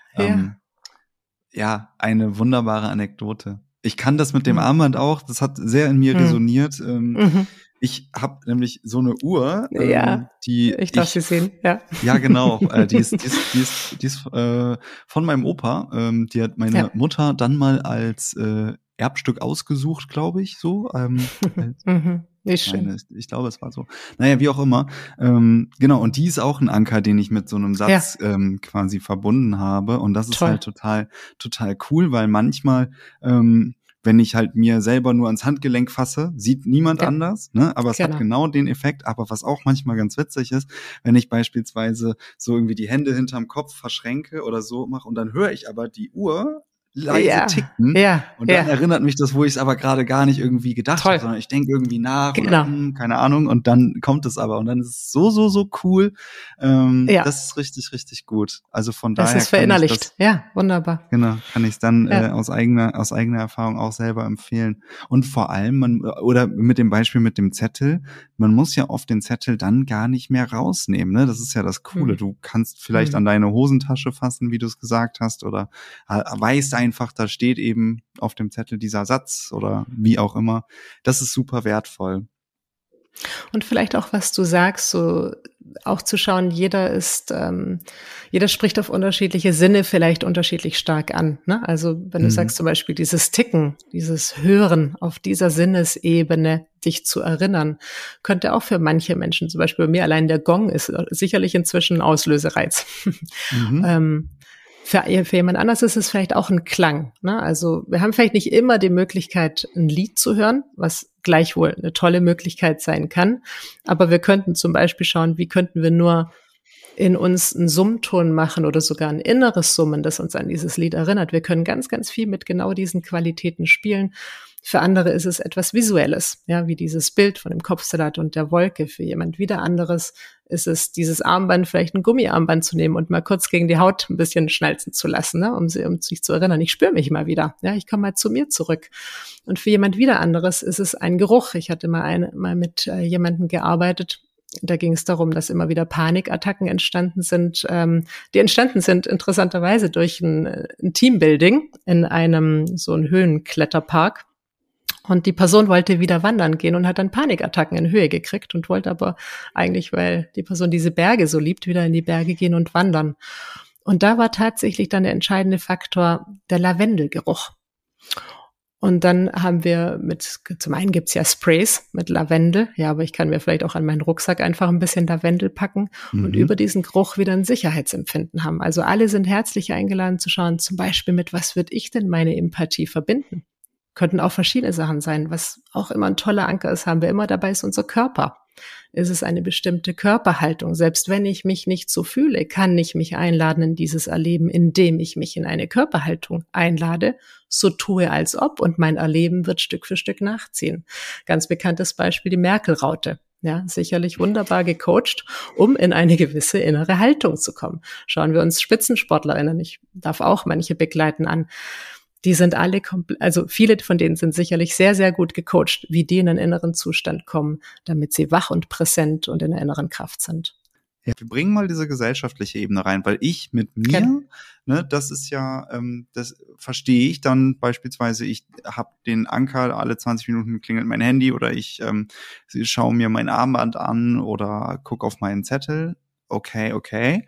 B: Ja, eine wunderbare Anekdote. Ich kann das mit dem Armband auch, das hat sehr in mir resoniert. Ich habe nämlich so eine Uhr, die
A: ich darf sie sehen, ja.
B: Ja, genau. Die ist von meinem Opa. Die hat meine Mutter dann mal als Erbstück ausgesucht, glaube ich, so.
A: Nicht schön.
B: Ich glaube, es war so. Naja, wie auch immer. Genau, und die ist auch ein Anker, den ich mit so einem Satz quasi verbunden habe. Und das ist halt total cool, weil manchmal wenn ich halt mir selber nur ans Handgelenk fasse, sieht niemand anders, ne? Aber es hat genau den Effekt. Aber was auch manchmal ganz witzig ist, wenn ich beispielsweise so irgendwie die Hände hinterm Kopf verschränke oder so mache und dann höre ich aber die Uhr leise ticken und dann erinnert mich das, wo ich es aber gerade gar nicht irgendwie gedacht habe, sondern ich denke irgendwie nach oder keine Ahnung und dann kommt es aber und dann ist es so cool. Das ist richtig, richtig gut. Also von daher.
A: Das ist verinnerlicht. Wunderbar.
B: Genau, kann ich es dann aus eigener Erfahrung auch selber empfehlen. Und vor allem, oder mit dem Beispiel mit dem Zettel, man muss ja oft den Zettel dann gar nicht mehr rausnehmen, ne? Das ist ja das Coole. Du kannst vielleicht an deine Hosentasche fassen, wie du es gesagt hast, oder weißt einfach, da steht eben auf dem Zettel dieser Satz oder wie auch immer. Das ist super wertvoll.
A: Und vielleicht auch, was du sagst, so auch zu schauen, jeder spricht auf unterschiedliche Sinne vielleicht unterschiedlich stark an, ne? Also wenn du sagst zum Beispiel dieses Ticken, dieses Hören auf dieser Sinnesebene, dich zu erinnern, könnte auch für manche Menschen, zum Beispiel bei mir allein der Gong ist sicherlich inzwischen ein Auslösereiz. Für jemand anders ist es vielleicht auch ein Klang, ne? Also wir haben vielleicht nicht immer die Möglichkeit, ein Lied zu hören, was gleichwohl eine tolle Möglichkeit sein kann. Aber wir könnten zum Beispiel schauen, wie könnten wir nur in uns einen Summton machen oder sogar ein inneres Summen, das uns an dieses Lied erinnert. Wir können ganz, ganz viel mit genau diesen Qualitäten spielen. Für andere ist es etwas Visuelles, ja, wie dieses Bild von dem Kopfsalat und der Wolke. Für jemand wieder anderes ist es dieses Armband, vielleicht ein Gummiarmband zu nehmen und mal kurz gegen die Haut ein bisschen schnalzen zu lassen, ne, um sich zu erinnern, ich spüre mich mal wieder, ja, ich komme mal zu mir zurück. Und für jemand wieder anderes ist es ein Geruch. Ich hatte mal mit jemandem gearbeitet, da ging es darum, dass immer wieder Panikattacken entstanden sind, die entstanden sind interessanterweise durch ein Teambuilding in einem so einen Höhenkletterpark. Und die Person wollte wieder wandern gehen und hat dann Panikattacken in Höhe gekriegt und wollte aber eigentlich, weil die Person diese Berge so liebt, wieder in die Berge gehen und wandern. Und da war tatsächlich dann der entscheidende Faktor der Lavendelgeruch. Und dann haben wir zum einen gibt's ja Sprays mit Lavendel, ja, aber ich kann mir vielleicht auch an meinen Rucksack einfach ein bisschen Lavendel packen und über diesen Geruch wieder ein Sicherheitsempfinden haben. Also alle sind herzlich eingeladen zu schauen, zum Beispiel mit was würde ich denn meine Empathie verbinden? Könnten auch verschiedene Sachen sein. Was auch immer ein toller Anker ist, haben wir immer dabei, ist unser Körper. Ist es eine bestimmte Körperhaltung? Selbst wenn ich mich nicht so fühle, kann ich mich einladen in dieses Erleben, indem ich mich in eine Körperhaltung einlade, so tue als ob und mein Erleben wird Stück für Stück nachziehen. Ganz bekanntes Beispiel die Merkel-Raute. Ja, sicherlich wunderbar gecoacht, um in eine gewisse innere Haltung zu kommen. Schauen wir uns SpitzensportlerInnen, ich darf auch manche begleiten, an. Die sind alle also viele von denen sind sicherlich sehr, sehr gut gecoacht, wie die in einen inneren Zustand kommen, damit sie wach und präsent und in der inneren Kraft sind.
B: Ja, wir bringen mal diese gesellschaftliche Ebene rein, weil ich mit mir, ne, das ist ja, das verstehe ich dann beispielsweise, ich habe den Anker, alle 20 Minuten klingelt mein Handy oder ich schaue mir mein Armband an oder gucke auf meinen Zettel. Okay.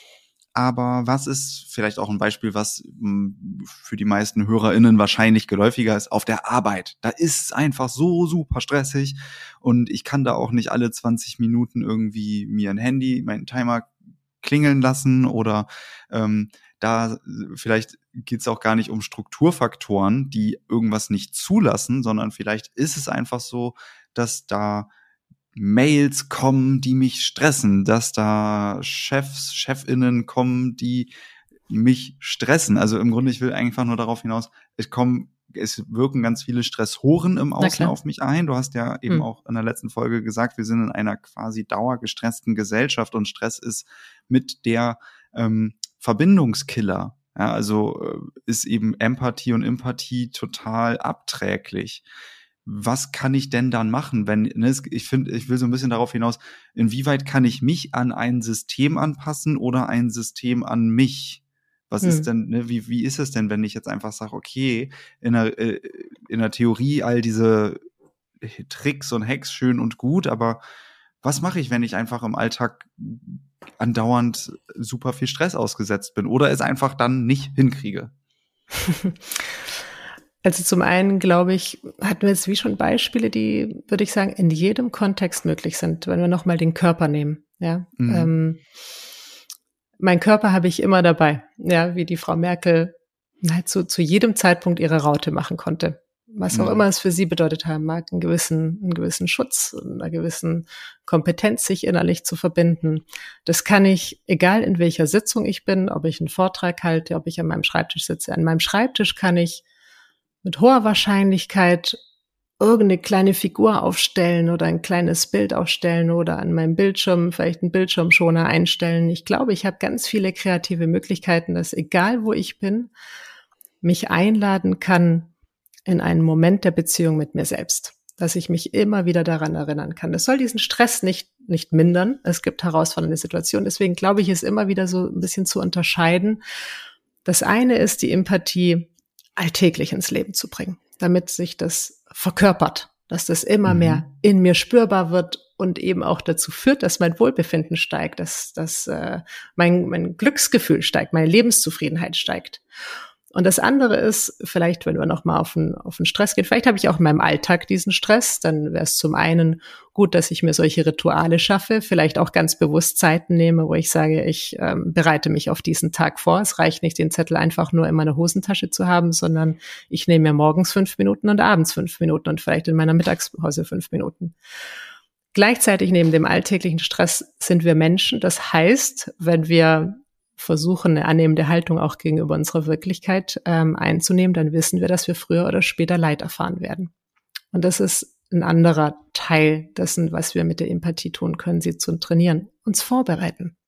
B: Aber was ist vielleicht auch ein Beispiel, was für die meisten HörerInnen wahrscheinlich geläufiger ist, auf der Arbeit. Da ist es einfach so super stressig und ich kann da auch nicht alle 20 Minuten irgendwie mir ein Handy, meinen Timer klingeln lassen oder da vielleicht geht es auch gar nicht um Strukturfaktoren, die irgendwas nicht zulassen, sondern vielleicht ist es einfach so, dass da Mails kommen, die mich stressen, dass da Chefs, Chefinnen kommen, die mich stressen. Also im Grunde, ich will einfach nur darauf hinaus, es wirken ganz viele Stressoren im Außen auf mich ein. Du hast ja eben auch in der letzten Folge gesagt, wir sind in einer quasi dauergestressten Gesellschaft und Stress ist mit der Verbindungskiller. Ja, also ist eben Empathie und Empathie total abträglich. Was kann ich denn dann machen, wenn, ne, ich will so ein bisschen darauf hinaus, inwieweit kann ich mich an ein System anpassen oder ein System an mich? Was ist denn, ne, wie ist es denn, wenn ich jetzt einfach sage, okay, in der Theorie all diese Tricks und Hacks schön und gut, aber was mache ich, wenn ich einfach im Alltag andauernd super viel Stress ausgesetzt bin oder es einfach dann nicht hinkriege?
A: Also zum einen, glaube ich, hatten wir jetzt wie schon Beispiele, die, würde ich sagen, in jedem Kontext möglich sind, wenn wir nochmal den Körper nehmen. Ja, mein Körper habe ich immer dabei, ja, wie die Frau Merkel halt zu jedem Zeitpunkt ihre Raute machen konnte. Was auch immer es für sie bedeutet haben mag, einen gewissen Schutz, einer gewissen Kompetenz, sich innerlich zu verbinden. Das kann ich, egal in welcher Sitzung ich bin, ob ich einen Vortrag halte, ob ich an meinem Schreibtisch sitze. An meinem Schreibtisch kann ich mit hoher Wahrscheinlichkeit irgendeine kleine Figur aufstellen oder ein kleines Bild aufstellen oder an meinem Bildschirm vielleicht einen Bildschirmschoner einstellen. Ich glaube, ich habe ganz viele kreative Möglichkeiten, dass egal wo ich bin, mich einladen kann in einen Moment der Beziehung mit mir selbst, dass ich mich immer wieder daran erinnern kann. Das soll diesen Stress nicht mindern. Es gibt herausfordernde Situationen. Deswegen glaube ich, ist immer wieder so ein bisschen zu unterscheiden. Das eine ist, die Empathie alltäglich ins Leben zu bringen, damit sich das verkörpert, dass das immer mehr in mir spürbar wird und eben auch dazu führt, dass mein Wohlbefinden steigt, dass mein Glücksgefühl steigt, meine Lebenszufriedenheit steigt. Und das andere ist, vielleicht, wenn wir nochmal auf den Stress gehen, vielleicht habe ich auch in meinem Alltag diesen Stress, dann wäre es zum einen gut, dass ich mir solche Rituale schaffe, vielleicht auch ganz bewusst Zeiten nehme, wo ich sage, ich bereite mich auf diesen Tag vor. Es reicht nicht, den Zettel einfach nur in meiner Hosentasche zu haben, sondern ich nehme mir morgens 5 Minuten und abends 5 Minuten und vielleicht in meiner Mittagspause 5 Minuten. Gleichzeitig neben dem alltäglichen Stress sind wir Menschen. Das heißt, wenn wir versuchen, eine annehmende Haltung auch gegenüber unserer Wirklichkeit einzunehmen, dann wissen wir, dass wir früher oder später Leid erfahren werden. Und das ist ein anderer Teil dessen, was wir mit der Empathie tun können, sie zu trainieren, uns vorbereiten.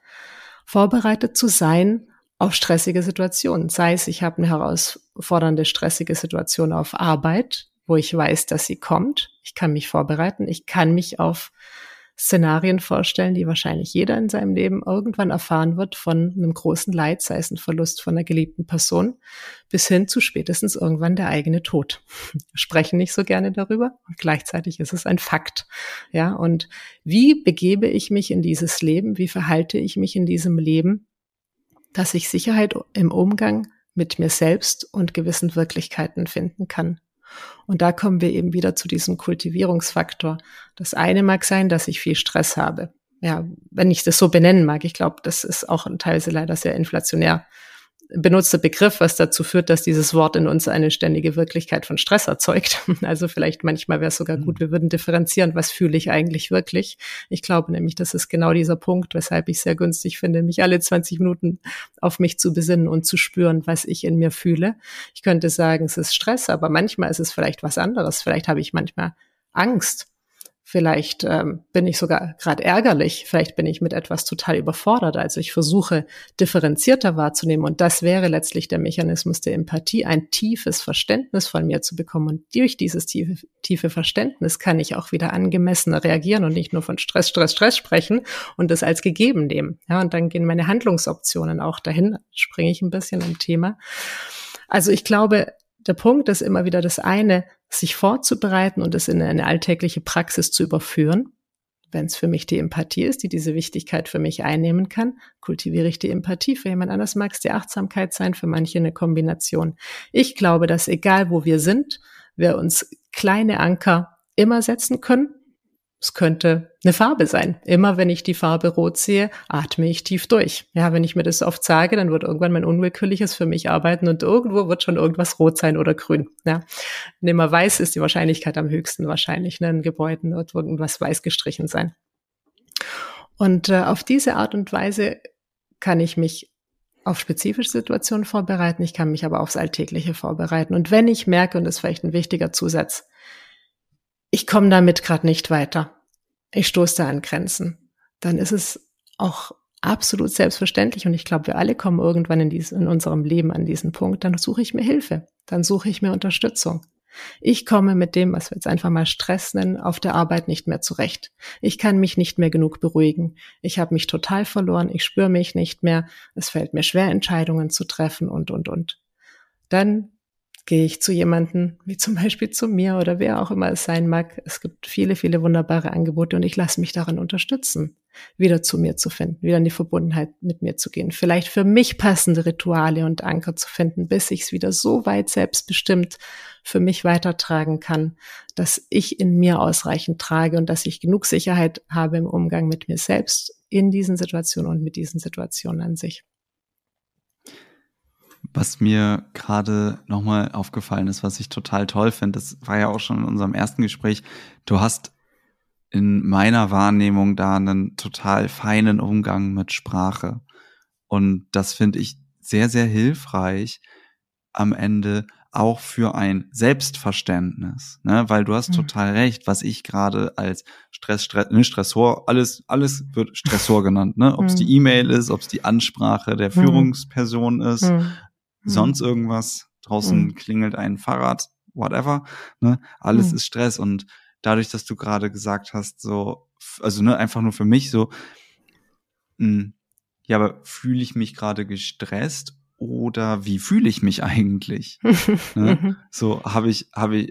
A: Vorbereitet zu sein auf stressige Situationen. Sei es, ich habe eine herausfordernde, stressige Situation auf Arbeit, wo ich weiß, dass sie kommt. Ich kann mich vorbereiten. Ich kann mich auf Szenarien vorstellen, die wahrscheinlich jeder in seinem Leben irgendwann erfahren wird, von einem großen Leid, sei es ein Verlust von einer geliebten Person, bis hin zu spätestens irgendwann der eigene Tod. Wir sprechen nicht so gerne darüber und gleichzeitig ist es ein Fakt. Ja, und wie begebe ich mich in dieses Leben? Wie verhalte ich mich in diesem Leben, dass ich Sicherheit im Umgang mit mir selbst und gewissen Wirklichkeiten finden kann? Und da kommen wir eben wieder zu diesem Kultivierungsfaktor. Das eine mag sein, dass ich viel Stress habe. Ja, wenn ich das so benennen mag. Ich glaube, das ist auch teilweise leider sehr inflationär benutzter Begriff, was dazu führt, dass dieses Wort in uns eine ständige Wirklichkeit von Stress erzeugt. Also vielleicht manchmal wäre es sogar gut, wir würden differenzieren, was fühle ich eigentlich wirklich. Ich glaube nämlich, das ist genau dieser Punkt, weshalb ich sehr günstig finde, mich alle 20 Minuten auf mich zu besinnen und zu spüren, was ich in mir fühle. Ich könnte sagen, es ist Stress, aber manchmal ist es vielleicht was anderes. Vielleicht habe ich manchmal Angst. Vielleicht bin ich sogar gerade ärgerlich, vielleicht bin ich mit etwas total überfordert. Also ich versuche, differenzierter wahrzunehmen. Und das wäre letztlich der Mechanismus der Empathie, ein tiefes Verständnis von mir zu bekommen. Und durch dieses tiefe Verständnis kann ich auch wieder angemessener reagieren und nicht nur von Stress, Stress, Stress sprechen und das als gegeben nehmen. Ja, und dann gehen meine Handlungsoptionen auch dahin, springe ich ein bisschen im Thema. Also ich glaube, der Punkt ist immer wieder das eine, sich vorzubereiten und es in eine alltägliche Praxis zu überführen. Wenn es für mich die Empathie ist, die diese Wichtigkeit für mich einnehmen kann, kultiviere ich die Empathie. Für jemand anders mag es die Achtsamkeit sein, für manche eine Kombination. Ich glaube, dass egal wo wir sind, wir uns kleine Anker immer setzen können. Es könnte eine Farbe sein. Immer wenn ich die Farbe rot sehe, atme ich tief durch. Ja, wenn ich mir das oft sage, dann wird irgendwann mein Unwillkürliches für mich arbeiten und irgendwo wird schon irgendwas rot sein oder grün. Ja. Wenn immer weiß ist die Wahrscheinlichkeit am höchsten wahrscheinlich. Ne? In Gebäuden wird irgendwas weiß gestrichen sein. Und auf diese Art und Weise kann ich mich auf spezifische Situationen vorbereiten. Ich kann mich aber aufs Alltägliche vorbereiten. Und wenn ich merke, und das ist vielleicht ein wichtiger Zusatz, ich komme damit gerade nicht weiter, ich stoße da an Grenzen, dann ist es auch absolut selbstverständlich, und ich glaube, wir alle kommen irgendwann in unserem Leben an diesen Punkt, dann suche ich mir Hilfe, dann suche ich mir Unterstützung. Ich komme mit dem, was wir jetzt einfach mal Stress nennen, auf der Arbeit nicht mehr zurecht. Ich kann mich nicht mehr genug beruhigen. Ich habe mich total verloren, ich spüre mich nicht mehr, es fällt mir schwer, Entscheidungen zu treffen und. Dann gehe ich zu jemandem, wie zum Beispiel zu mir oder wer auch immer es sein mag. Es gibt viele, viele wunderbare Angebote und ich lasse mich darin unterstützen, wieder zu mir zu finden, wieder in die Verbundenheit mit mir zu gehen. Vielleicht für mich passende Rituale und Anker zu finden, bis ich es wieder so weit selbstbestimmt für mich weitertragen kann, dass ich in mir ausreichend trage und dass ich genug Sicherheit habe im Umgang mit mir selbst in diesen Situationen und mit diesen Situationen an sich.
B: Was mir gerade nochmal aufgefallen ist, was ich total toll finde, das war ja auch schon in unserem ersten Gespräch, du hast in meiner Wahrnehmung da einen total feinen Umgang mit Sprache. Und das finde ich sehr, sehr hilfreich am Ende auch für ein Selbstverständnis, ne? Weil du hast total recht, was ich gerade als Stressor, alles wird Stressor genannt, ne? Ob es die E-Mail ist, ob es die Ansprache der Führungsperson ist, sonst irgendwas, draußen klingelt ein Fahrrad, whatever, ne? Alles ist Stress. Und dadurch, dass du gerade gesagt hast, so, also ne, einfach nur für mich so, ja, aber fühle ich mich gerade gestresst oder wie fühle ich mich eigentlich? Ne? So, habe ich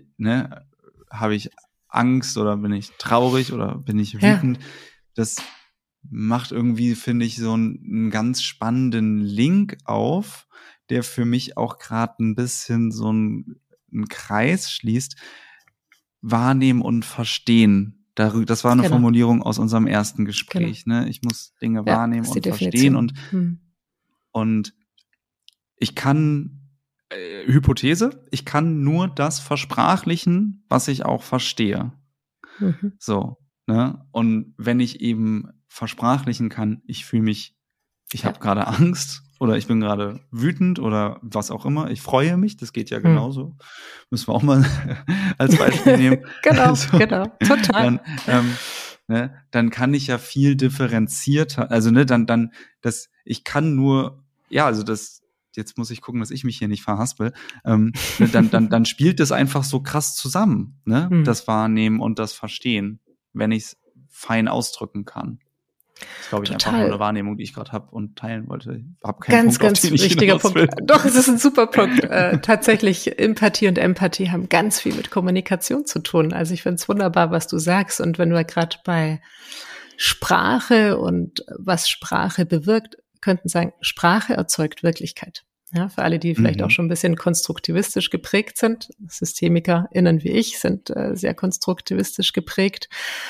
B: Angst oder bin ich traurig oder bin ich wütend? Ja. Das macht irgendwie, finde ich, so einen ganz spannenden Link auf, der für mich auch gerade ein bisschen so einen Kreis schließt. Wahrnehmen und verstehen. Das war eine Formulierung aus unserem ersten Gespräch. Ne? Ich muss Dinge wahrnehmen und verstehen. Und ich kann, Hypothese, ich kann nur das versprachlichen, was ich auch verstehe. So, ne? Und wenn ich eben versprachlichen kann, ich habe gerade Angst oder ich bin gerade wütend oder was auch immer, ich freue mich, das geht ja genauso. Müssen wir auch mal als Beispiel nehmen.
A: Genau, total.
B: Dann kann ich ja viel differenzierter, also ne, ich kann nur, ja, also jetzt muss ich gucken, dass ich mich hier nicht verhaspel, dann spielt das einfach so krass zusammen, ne? Das Wahrnehmen und das Verstehen, wenn ich es fein ausdrücken kann. Das ist, glaube ich, einfach nur eine Wahrnehmung, die ich gerade habe und teilen wollte. Ich habe keinen Punkt,
A: ganz wichtiger Punkt. Doch, es ist ein super Punkt. Tatsächlich, Empathie und Empathie haben ganz viel mit Kommunikation zu tun. Also ich finde es wunderbar, was du sagst. Und wenn wir gerade bei Sprache und was Sprache bewirkt, könnten sagen, Sprache erzeugt Wirklichkeit. Ja, für alle, die vielleicht auch schon ein bisschen konstruktivistisch geprägt sind. SystemikerInnen wie ich sind sehr konstruktivistisch geprägt.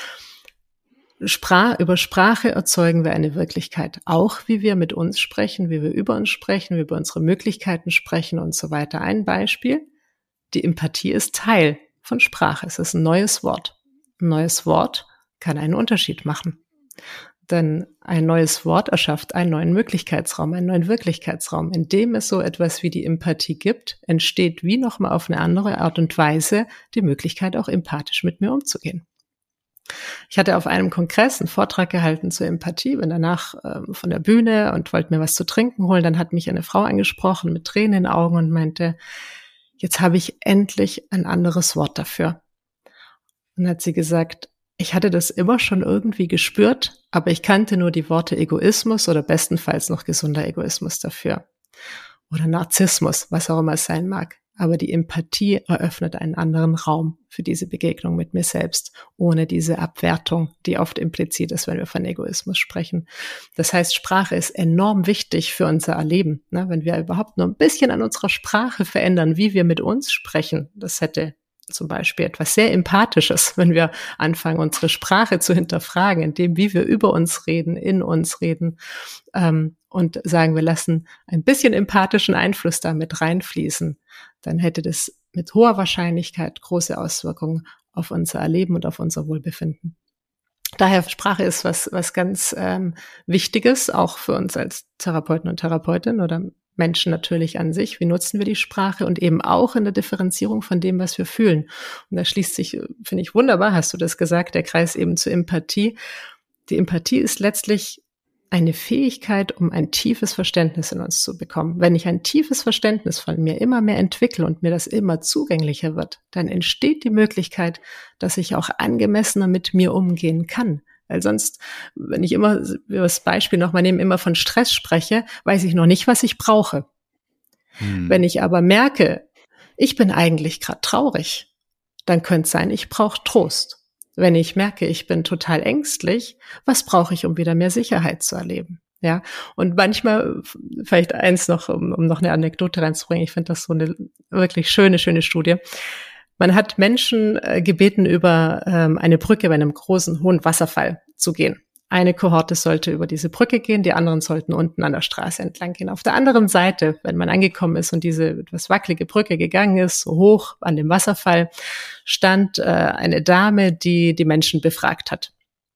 A: Über Sprache erzeugen wir eine Wirklichkeit. Auch wie wir mit uns sprechen, wie wir über uns sprechen, wie wir über unsere Möglichkeiten sprechen und so weiter. Ein Beispiel: Die Empathie ist Teil von Sprache. Es ist ein neues Wort. Ein neues Wort kann einen Unterschied machen. Denn ein neues Wort erschafft einen neuen Möglichkeitsraum, einen neuen Wirklichkeitsraum. In dem es so etwas wie die Empathie gibt, entsteht wie nochmal auf eine andere Art und Weise die Möglichkeit, auch empathisch mit mir umzugehen. Ich hatte auf einem Kongress einen Vortrag gehalten zur Empathie, bin danach von der Bühne und wollte mir was zu trinken holen. Dann hat mich eine Frau angesprochen mit Tränen in den Augen und meinte, jetzt habe ich endlich ein anderes Wort dafür. Und dann hat sie gesagt, ich hatte das immer schon irgendwie gespürt, aber ich kannte nur die Worte Egoismus oder bestenfalls noch gesunder Egoismus dafür. Oder Narzissmus, was auch immer es sein mag. Aber die Empathie eröffnet einen anderen Raum für diese Begegnung mit mir selbst, ohne diese Abwertung, die oft implizit ist, wenn wir von Egoismus sprechen. Das heißt, Sprache ist enorm wichtig für unser Erleben. Wenn wir überhaupt nur ein bisschen an unserer Sprache verändern, wie wir mit uns sprechen, das hätte zum Beispiel etwas sehr Empathisches, wenn wir anfangen, unsere Sprache zu hinterfragen, in dem, wie wir über uns reden, in uns reden, und sagen, wir lassen ein bisschen empathischen Einfluss da mit reinfließen, dann hätte das mit hoher Wahrscheinlichkeit große Auswirkungen auf unser Erleben und auf unser Wohlbefinden. Daher Sprache ist was ganz Wichtiges, auch für uns als Therapeuten und Therapeutin oder Menschen natürlich an sich. Wie nutzen wir die Sprache und eben auch in der Differenzierung von dem, was wir fühlen. Und da schließt sich, finde ich wunderbar, hast du das gesagt, der Kreis eben zur Empathie. Die Empathie ist letztlich eine Fähigkeit, um ein tiefes Verständnis in uns zu bekommen. Wenn ich ein tiefes Verständnis von mir immer mehr entwickle und mir das immer zugänglicher wird, dann entsteht die Möglichkeit, dass ich auch angemessener mit mir umgehen kann. Weil sonst, wenn ich immer, das Beispiel nochmal nehme, immer von Stress spreche, weiß ich noch nicht, was ich brauche. Wenn ich aber merke, ich bin eigentlich gerade traurig, dann könnte es sein, ich brauche Trost. Wenn ich merke, ich bin total ängstlich, was brauche ich, um wieder mehr Sicherheit zu erleben? Ja, und manchmal, vielleicht eins noch, um noch eine Anekdote reinzubringen, ich finde das so eine wirklich schöne Studie. Man hat Menschen gebeten, über eine Brücke bei einem großen, hohen Wasserfall zu gehen. Eine Kohorte sollte über diese Brücke gehen, die anderen sollten unten an der Straße entlang gehen. Auf der anderen Seite, wenn man angekommen ist und diese etwas wackelige Brücke gegangen ist, so hoch an dem Wasserfall, stand eine Dame, die die Menschen befragt hat.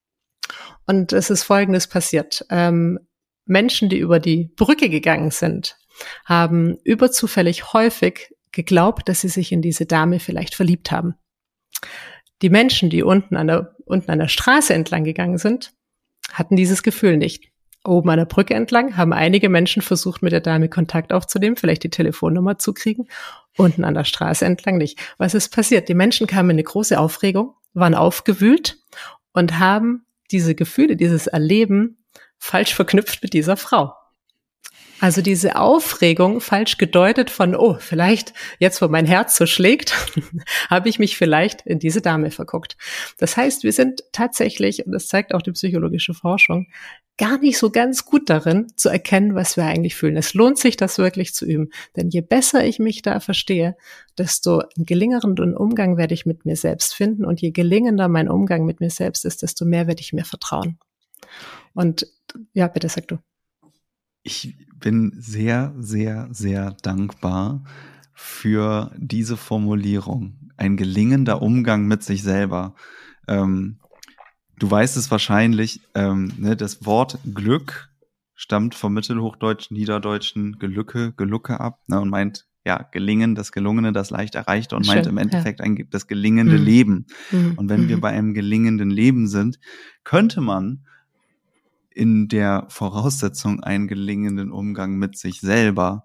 A: Und es ist Folgendes passiert. Menschen, die über die Brücke gegangen sind, haben überzufällig häufig geglaubt, dass sie sich in diese Dame vielleicht verliebt haben. Die Menschen, die unten an der Straße entlang gegangen sind, hatten dieses Gefühl nicht. Oben an der Brücke entlang haben einige Menschen versucht, mit der Dame Kontakt aufzunehmen, vielleicht die Telefonnummer zu kriegen. Unten an der Straße entlang nicht. Was ist passiert? Die Menschen kamen in eine große Aufregung, waren aufgewühlt und haben diese Gefühle, dieses Erleben falsch verknüpft mit dieser Frau. Also diese Aufregung falsch gedeutet von, oh, vielleicht jetzt, wo mein Herz so schlägt, habe ich mich vielleicht in diese Dame verguckt. Das heißt, wir sind tatsächlich, und das zeigt auch die psychologische Forschung, gar nicht so ganz gut darin, zu erkennen, was wir eigentlich fühlen. Es lohnt sich, das wirklich zu üben. Denn je besser ich mich da verstehe, desto einen gelingenden Umgang werde ich mit mir selbst finden. Und je gelingender mein Umgang mit mir selbst ist, desto mehr werde ich mir vertrauen. Und ja, bitte sag du.
B: Ich bin sehr, sehr, sehr dankbar für diese Formulierung. Ein gelingender Umgang mit sich selber. Du weißt es wahrscheinlich, das Wort Glück stammt vom Mittelhochdeutschen, Niederdeutschen Gelücke ab, und meint, ja, gelingen, das Gelungene, das leicht Erreichte und meint im Endeffekt das gelingende Leben. Und wenn wir bei einem gelingenden Leben sind, könnte man in der Voraussetzung einen gelingenden Umgang mit sich selber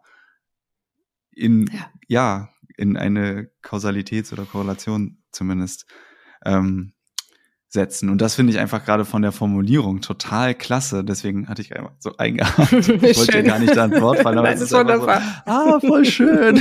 B: in eine Kausalität oder Korrelation zumindest setzen. Und das finde ich einfach gerade von der Formulierung total klasse. Deswegen hatte ich einfach so eingehakt. Ich wollte ja gar nicht da ins Wort fallen, aber
A: das ist wunderbar.
B: So, voll schön.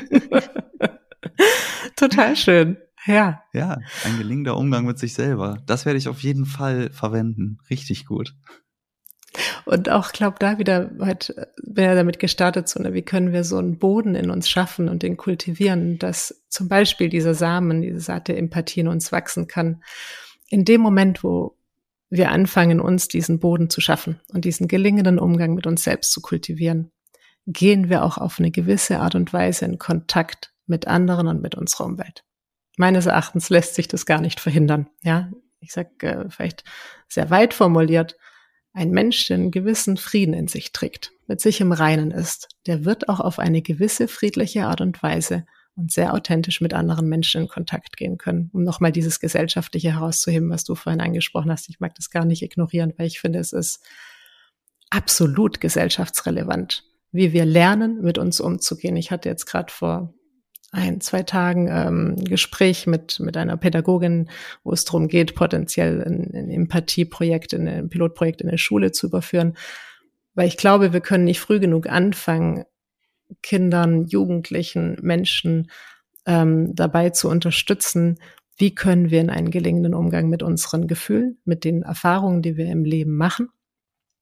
A: Total schön. Ja.
B: Ja, ein gelingender Umgang mit sich selber. Das werde ich auf jeden Fall verwenden. Richtig gut.
A: Und auch, glaube da wieder, heute bin ja damit gestartet, so, wie können wir so einen Boden in uns schaffen und den kultivieren, dass zum Beispiel dieser Samen, diese Saat der Empathie in uns wachsen kann. In dem Moment, wo wir anfangen, uns diesen Boden zu schaffen und diesen gelingenden Umgang mit uns selbst zu kultivieren, gehen wir auch auf eine gewisse Art und Weise in Kontakt mit anderen und mit unserer Umwelt. Meines Erachtens lässt sich das gar nicht verhindern. Ja, ich sage vielleicht sehr weit formuliert, ein Mensch, der einen gewissen Frieden in sich trägt, mit sich im Reinen ist, der wird auch auf eine gewisse friedliche Art und Weise und sehr authentisch mit anderen Menschen in Kontakt gehen können. Um nochmal dieses Gesellschaftliche herauszuheben, was du vorhin angesprochen hast. Ich mag das gar nicht ignorieren, weil ich finde, es ist absolut gesellschaftsrelevant, wie wir lernen, mit uns umzugehen. Ich hatte jetzt gerade vor 1-2 Tagen Gespräch mit einer Pädagogin, wo es darum geht, potenziell ein Empathieprojekt, ein Pilotprojekt in der Schule zu überführen. Weil ich glaube, wir können nicht früh genug anfangen, Kindern, Jugendlichen, Menschen dabei zu unterstützen, wie können wir in einen gelingenden Umgang mit unseren Gefühlen, mit den Erfahrungen, die wir im Leben machen,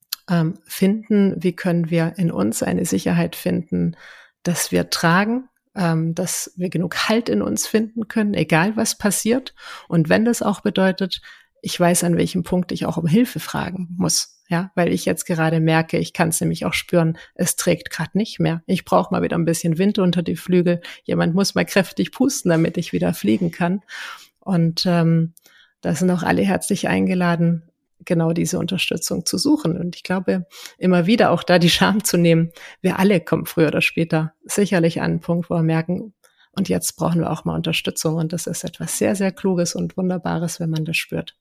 A: finden, wie können wir in uns eine Sicherheit finden, dass wir tragen, dass wir genug Halt in uns finden können, egal was passiert. Und wenn das auch bedeutet, ich weiß, an welchem Punkt ich auch um Hilfe fragen muss. Ja, weil ich jetzt gerade merke, ich kann es nämlich auch spüren, es trägt gerade nicht mehr. Ich brauche mal wieder ein bisschen Wind unter die Flügel. Jemand muss mal kräftig pusten, damit ich wieder fliegen kann. Und da sind auch alle herzlich eingeladen, genau diese Unterstützung zu suchen. Und ich glaube, immer wieder auch da die Scham zu nehmen. Wir alle kommen früher oder später sicherlich an einen Punkt, wo wir merken, und jetzt brauchen wir auch mal Unterstützung. Und das ist etwas sehr, sehr Kluges und Wunderbares, wenn man das spürt.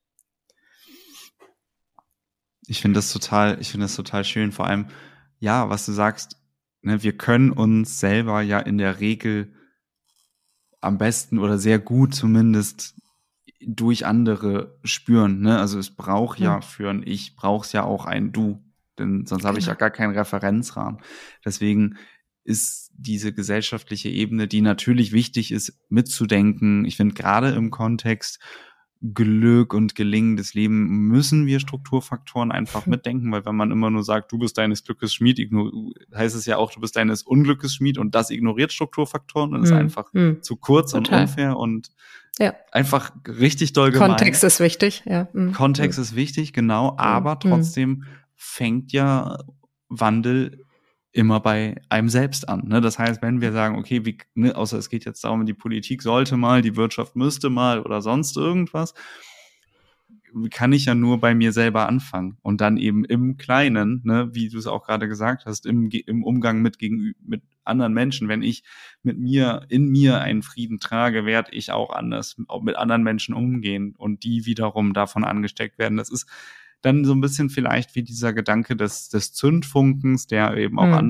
B: Ich finde das total schön. Vor allem, ja, was du sagst, ne, wir können uns selber ja in der Regel am besten oder sehr gut zumindest durch andere spüren, ne? Also es braucht ja für ein Ich, braucht es ja auch ein Du, denn sonst habe ich ja gar keinen Referenzrahmen. Deswegen ist diese gesellschaftliche Ebene, die natürlich wichtig ist, mitzudenken. Ich finde, gerade im Kontext Glück und gelingendes Leben müssen wir Strukturfaktoren einfach mitdenken, weil wenn man immer nur sagt, du bist deines Glückes Schmied, heißt es ja auch, du bist deines Unglückes Schmied, und das ignoriert Strukturfaktoren und ist einfach zu kurz und unfair und einfach richtig doll gemein.
A: Kontext ist wichtig, ja.
B: Kontext ist wichtig, genau, aber trotzdem fängt ja Wandel immer bei einem selbst an. Ne? Das heißt, wenn wir sagen, okay, außer es geht jetzt darum, die Politik sollte mal, die Wirtschaft müsste mal oder sonst irgendwas, kann ich ja nur bei mir selber anfangen und dann eben im Kleinen, ne, wie du es auch gerade gesagt hast, im Umgang mit anderen Menschen. Wenn ich in mir einen Frieden trage, werde ich auch anders mit anderen Menschen umgehen und die wiederum davon angesteckt werden. Das ist dann so ein bisschen vielleicht wie dieser Gedanke des Zündfunkens, der eben auch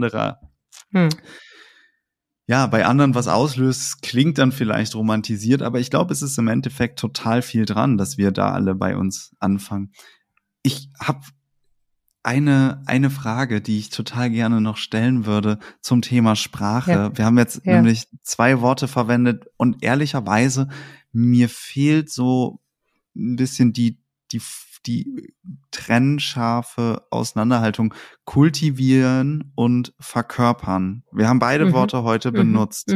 B: bei anderen was auslöst, klingt dann vielleicht romantisiert, aber ich glaube, es ist im Endeffekt total viel dran, dass wir da alle bei uns anfangen. Ich habe eine Frage, die ich total gerne noch stellen würde zum Thema Sprache. Ja. Wir haben jetzt nämlich 2 Worte verwendet und ehrlicherweise, mir fehlt so ein bisschen die trennscharfe Auseinanderhaltung kultivieren und verkörpern. Wir haben beide Worte heute benutzt.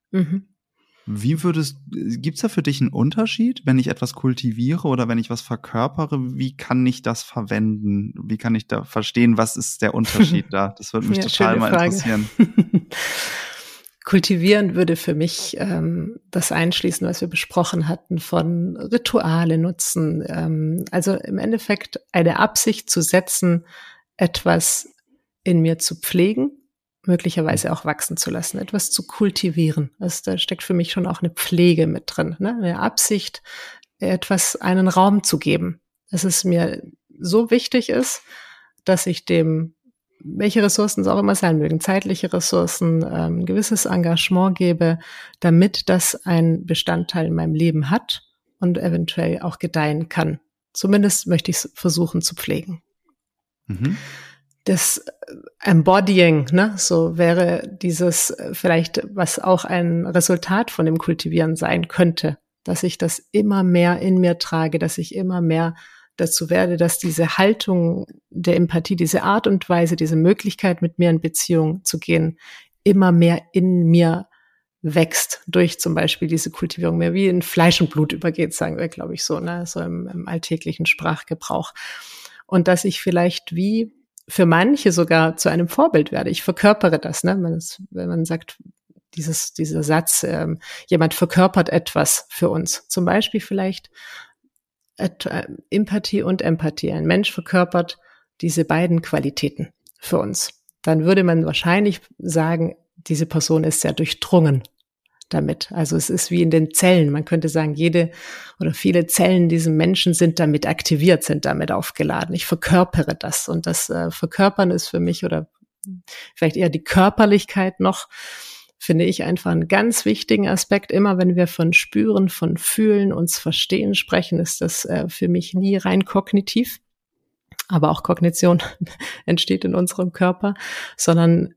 B: Gibt's da für dich einen Unterschied, wenn ich etwas kultiviere oder wenn ich was verkörpere? Wie kann ich das verwenden? Wie kann ich da verstehen, was ist der Unterschied da? Das würde mich total mal interessieren.
A: Kultivieren würde für mich das einschließen, was wir besprochen hatten, von Rituale nutzen. Also im Endeffekt eine Absicht zu setzen, etwas in mir zu pflegen, möglicherweise auch wachsen zu lassen, etwas zu kultivieren. Also da steckt für mich schon auch eine Pflege mit drin, ne? Eine Absicht, etwas einen Raum zu geben. Dass es mir so wichtig ist, dass ich dem, welche Ressourcen es auch immer sein mögen, zeitliche Ressourcen, ein gewisses Engagement gebe, damit das ein Bestandteil in meinem Leben hat und eventuell auch gedeihen kann. Zumindest möchte ich es versuchen zu pflegen. Das Embodying, ne, so wäre dieses vielleicht, was auch ein Resultat von dem Kultivieren sein könnte, dass ich das immer mehr in mir trage, dass ich immer mehr dazu werde, dass diese Haltung der Empathie, diese Art und Weise, diese Möglichkeit, mit mir in Beziehung zu gehen, immer mehr in mir wächst durch zum Beispiel diese Kultivierung, mehr wie in Fleisch und Blut übergeht, sagen wir, glaube ich, so, ne, so im alltäglichen Sprachgebrauch. Und dass ich vielleicht wie für manche sogar zu einem Vorbild werde. Ich verkörpere das, ne, wenn man sagt, dieser Satz, jemand verkörpert etwas für uns. Zum Beispiel vielleicht Empathie und Empathie. Ein Mensch verkörpert diese beiden Qualitäten für uns. Dann würde man wahrscheinlich sagen, diese Person ist sehr durchdrungen damit. Also es ist wie in den Zellen. Man könnte sagen, jede oder viele Zellen diesem Menschen sind damit aktiviert, sind damit aufgeladen. Ich verkörpere das. Und das Verkörpern ist für mich, oder vielleicht eher die Körperlichkeit noch, finde ich einfach einen ganz wichtigen Aspekt. Immer wenn wir von Spüren, von Fühlen, uns verstehen sprechen, ist das für mich nie rein kognitiv. Aber auch Kognition entsteht in unserem Körper, sondern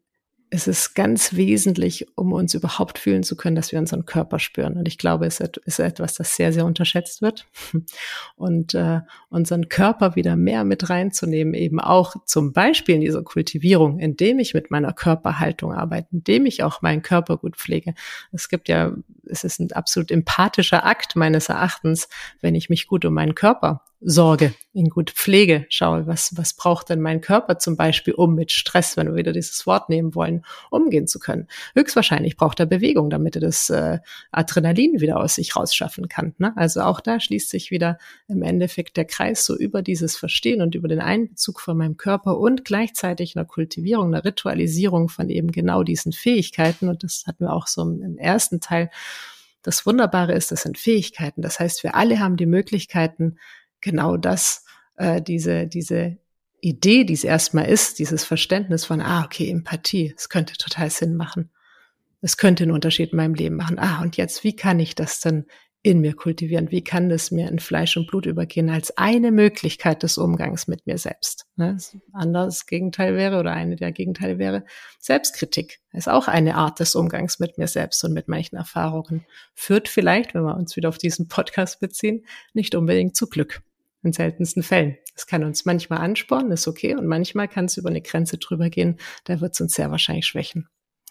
A: es ist ganz wesentlich, um uns überhaupt fühlen zu können, dass wir unseren Körper spüren. Und ich glaube, es ist etwas, das sehr, sehr unterschätzt wird. Und unseren Körper wieder mehr mit reinzunehmen, eben auch zum Beispiel in dieser Kultivierung, indem ich mit meiner Körperhaltung arbeite, indem ich auch meinen Körper gut pflege. Es ist ein absolut empathischer Akt meines Erachtens, wenn ich mich gut um meinen Körper sorge, ihn gut pflege, schaue, was braucht denn mein Körper zum Beispiel, um mit Stress, wenn wir wieder dieses Wort nehmen wollen, umgehen zu können. Höchstwahrscheinlich braucht er Bewegung, damit er das Adrenalin wieder aus sich rausschaffen kann. Ne? Also auch da schließt sich wieder im Endeffekt der Kreis so über dieses Verstehen und über den Einbezug von meinem Körper und gleichzeitig einer Kultivierung, einer Ritualisierung von eben genau diesen Fähigkeiten. Und das hatten wir auch so im ersten Teil. Das Wunderbare ist, das sind Fähigkeiten. Das heißt, wir alle haben die Möglichkeiten, genau das, diese Idee, die es erstmal ist, dieses Verständnis von, okay, Empathie, es könnte total Sinn machen. Es könnte einen Unterschied in meinem Leben machen. Und jetzt, wie kann ich das denn in mir kultivieren? Wie kann das mir in Fleisch und Blut übergehen als eine Möglichkeit des Umgangs mit mir selbst? Ne? Ein anderes Gegenteil wäre oder eine der Gegenteile wäre Selbstkritik. Das ist auch eine Art des Umgangs mit mir selbst und mit manchen Erfahrungen. Führt vielleicht, wenn wir uns wieder auf diesen Podcast beziehen, nicht unbedingt zu Glück. In seltensten Fällen. Es kann uns manchmal anspornen, ist okay, und manchmal kann es über eine Grenze drüber gehen, da wird es uns sehr wahrscheinlich schwächen.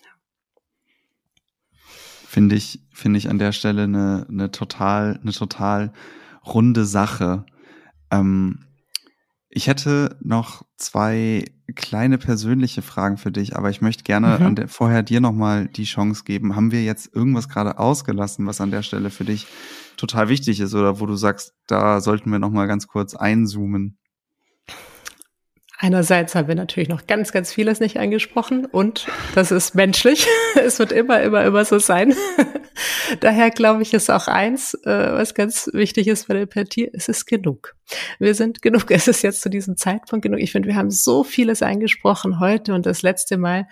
B: Finde ich an der Stelle eine total runde Sache. Ich hätte noch 2 kleine persönliche Fragen für dich, aber ich möchte gerne vorher dir nochmal die Chance geben. Haben wir jetzt irgendwas gerade ausgelassen, was an der Stelle für dich total wichtig ist oder wo du sagst, da sollten wir nochmal ganz kurz einzoomen?
A: Einerseits haben wir natürlich noch ganz, ganz vieles nicht angesprochen und das ist menschlich. Es wird immer so sein. Daher glaube ich, ist auch eins, was ganz wichtig ist bei der Empathie, es ist genug. Wir sind genug. Es ist jetzt zu diesem Zeitpunkt genug. Ich finde, wir haben so vieles angesprochen heute und das letzte Mal,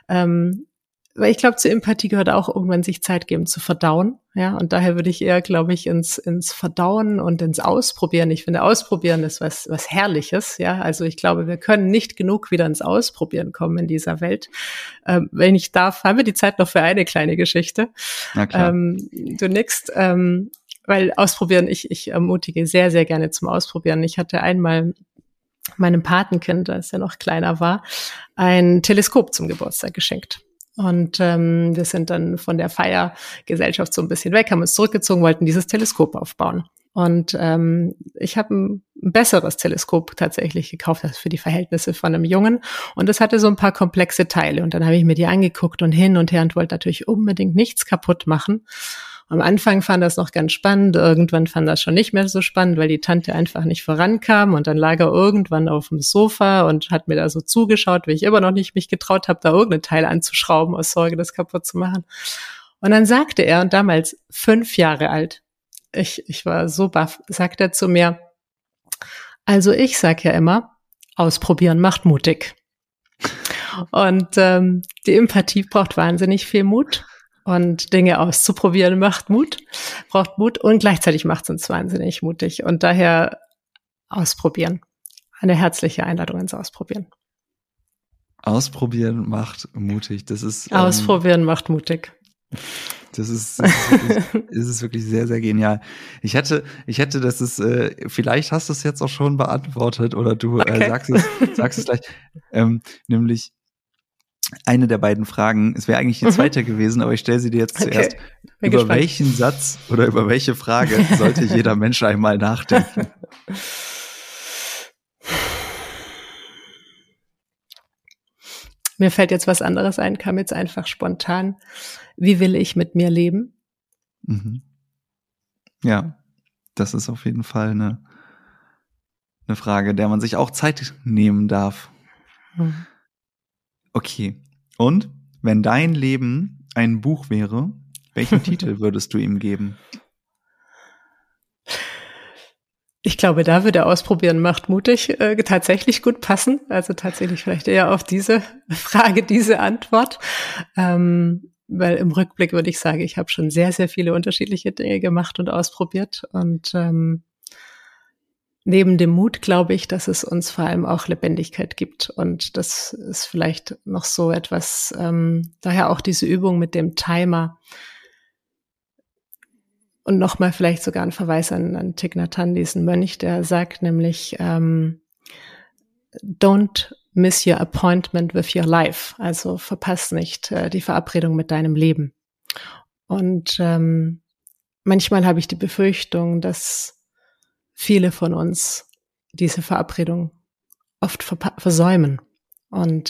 A: weil ich glaube, zur Empathie gehört auch irgendwann sich Zeit geben zu verdauen, ja, und daher würde ich eher, glaube ich, ins Verdauen und ins Ausprobieren. Ich finde, Ausprobieren ist was Herrliches, ja, also ich glaube, wir können nicht genug wieder ins Ausprobieren kommen in dieser Welt. Wenn ich darf, haben wir die Zeit noch für eine kleine Geschichte.
B: Na klar.
A: Du nickst, weil Ausprobieren, ich ermutige sehr, sehr gerne zum Ausprobieren. Ich hatte einmal meinem Patenkind, als er noch kleiner war, ein Teleskop zum Geburtstag geschenkt. Und wir sind dann von der Feiergesellschaft so ein bisschen weg, haben uns zurückgezogen, wollten dieses Teleskop aufbauen. Und ich habe ein besseres Teleskop tatsächlich gekauft, das für die Verhältnisse von einem Jungen. Und das hatte so ein paar komplexe Teile. Und dann habe ich mir die angeguckt und hin und her und wollte natürlich unbedingt nichts kaputt machen. Am Anfang fand das noch ganz spannend, irgendwann fand das schon nicht mehr so spannend, weil die Tante einfach nicht vorankam und dann lag er irgendwann auf dem Sofa und hat mir da so zugeschaut, wie ich immer noch nicht mich getraut habe, da irgendein Teil anzuschrauben aus Sorge, das kaputt zu machen. Und dann sagte er, und damals 5 Jahre alt, ich war so baff, sagt er zu mir, also ich sag ja immer, ausprobieren macht mutig. Und die Empathie braucht wahnsinnig viel Mut. Und Dinge auszuprobieren braucht Mut und gleichzeitig macht es uns wahnsinnig mutig. Und daher ausprobieren. Eine herzliche Einladung ins Ausprobieren.
B: Ausprobieren macht mutig. Das ist
A: Ausprobieren macht mutig.
B: Das ist wirklich sehr, sehr genial. Ich hätte, das ist, vielleicht hast du es jetzt auch schon beantwortet oder du sagst es gleich, nämlich eine der beiden Fragen, es wäre eigentlich die zweite gewesen, aber ich stelle sie dir jetzt zuerst.
A: Okay.
B: Über welchen Satz oder über welche Frage sollte jeder Mensch einmal nachdenken?
A: Mir fällt jetzt was anderes ein, kam jetzt einfach spontan. Wie will ich mit mir leben?
B: Mhm. Ja, das ist auf jeden Fall eine Frage, der man sich auch Zeit nehmen darf. Mhm. Okay. Und wenn dein Leben ein Buch wäre, welchen Titel würdest du ihm geben?
A: Ich glaube, da würde Ausprobieren macht mutig tatsächlich gut passen. Also tatsächlich vielleicht eher auf diese Frage, diese Antwort. Weil im Rückblick würde ich sagen, ich habe schon sehr, sehr viele unterschiedliche Dinge gemacht und ausprobiert. Und neben dem Mut glaube ich, dass es uns vor allem auch Lebendigkeit gibt. Und das ist vielleicht noch so etwas, daher auch diese Übung mit dem Timer. Und nochmal vielleicht sogar ein Verweis an Thich Nhat Hanh, diesen Mönch, der sagt nämlich, don't miss your appointment with your life. Also verpass nicht die Verabredung mit deinem Leben. Und manchmal habe ich die Befürchtung, dass viele von uns diese Verabredung oft versäumen. Und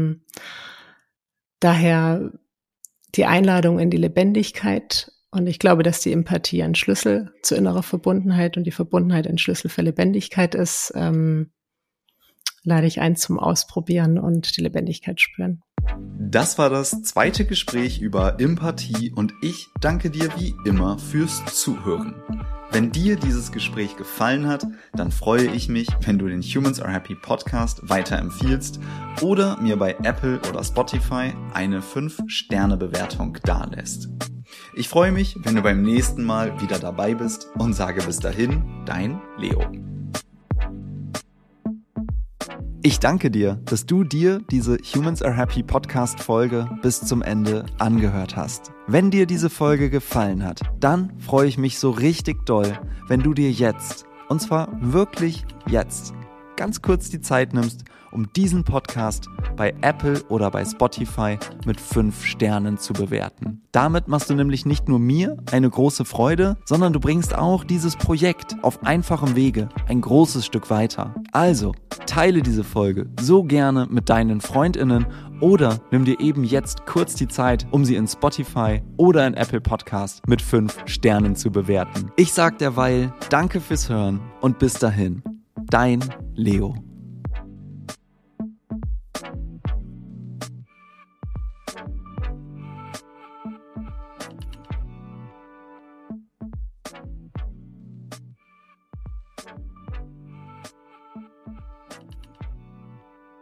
A: daher die Einladung in die Lebendigkeit. Und ich glaube, dass die Empathie ein Schlüssel zu innerer Verbundenheit und die Verbundenheit ein Schlüssel für Lebendigkeit ist, lade ich ein zum Ausprobieren und die Lebendigkeit spüren.
B: Das war das zweite Gespräch über Empathie und ich danke dir wie immer fürs Zuhören. Wenn dir dieses Gespräch gefallen hat, dann freue ich mich, wenn du den Humans Are Happy Podcast weiterempfiehlst oder mir bei Apple oder Spotify eine 5-Sterne-Bewertung dalässt. Ich freue mich, wenn du beim nächsten Mal wieder dabei bist und sage bis dahin, dein Leo. Ich danke dir, dass du dir diese Humans Are Happy Podcast-Folge bis zum Ende angehört hast. Wenn dir diese Folge gefallen hat, dann freue ich mich so richtig doll, wenn du dir jetzt, und zwar wirklich jetzt, ganz kurz die Zeit nimmst, um diesen Podcast bei Apple oder bei Spotify mit 5 Sternen zu bewerten. Damit machst du nämlich nicht nur mir eine große Freude, sondern du bringst auch dieses Projekt auf einfachem Wege ein großes Stück weiter. Also, teile diese Folge so gerne mit deinen FreundInnen oder nimm dir eben jetzt kurz die Zeit, um sie in Spotify oder in Apple Podcast mit 5 Sternen zu bewerten. Ich sag derweil Danke fürs Hören und bis dahin, dein Leo.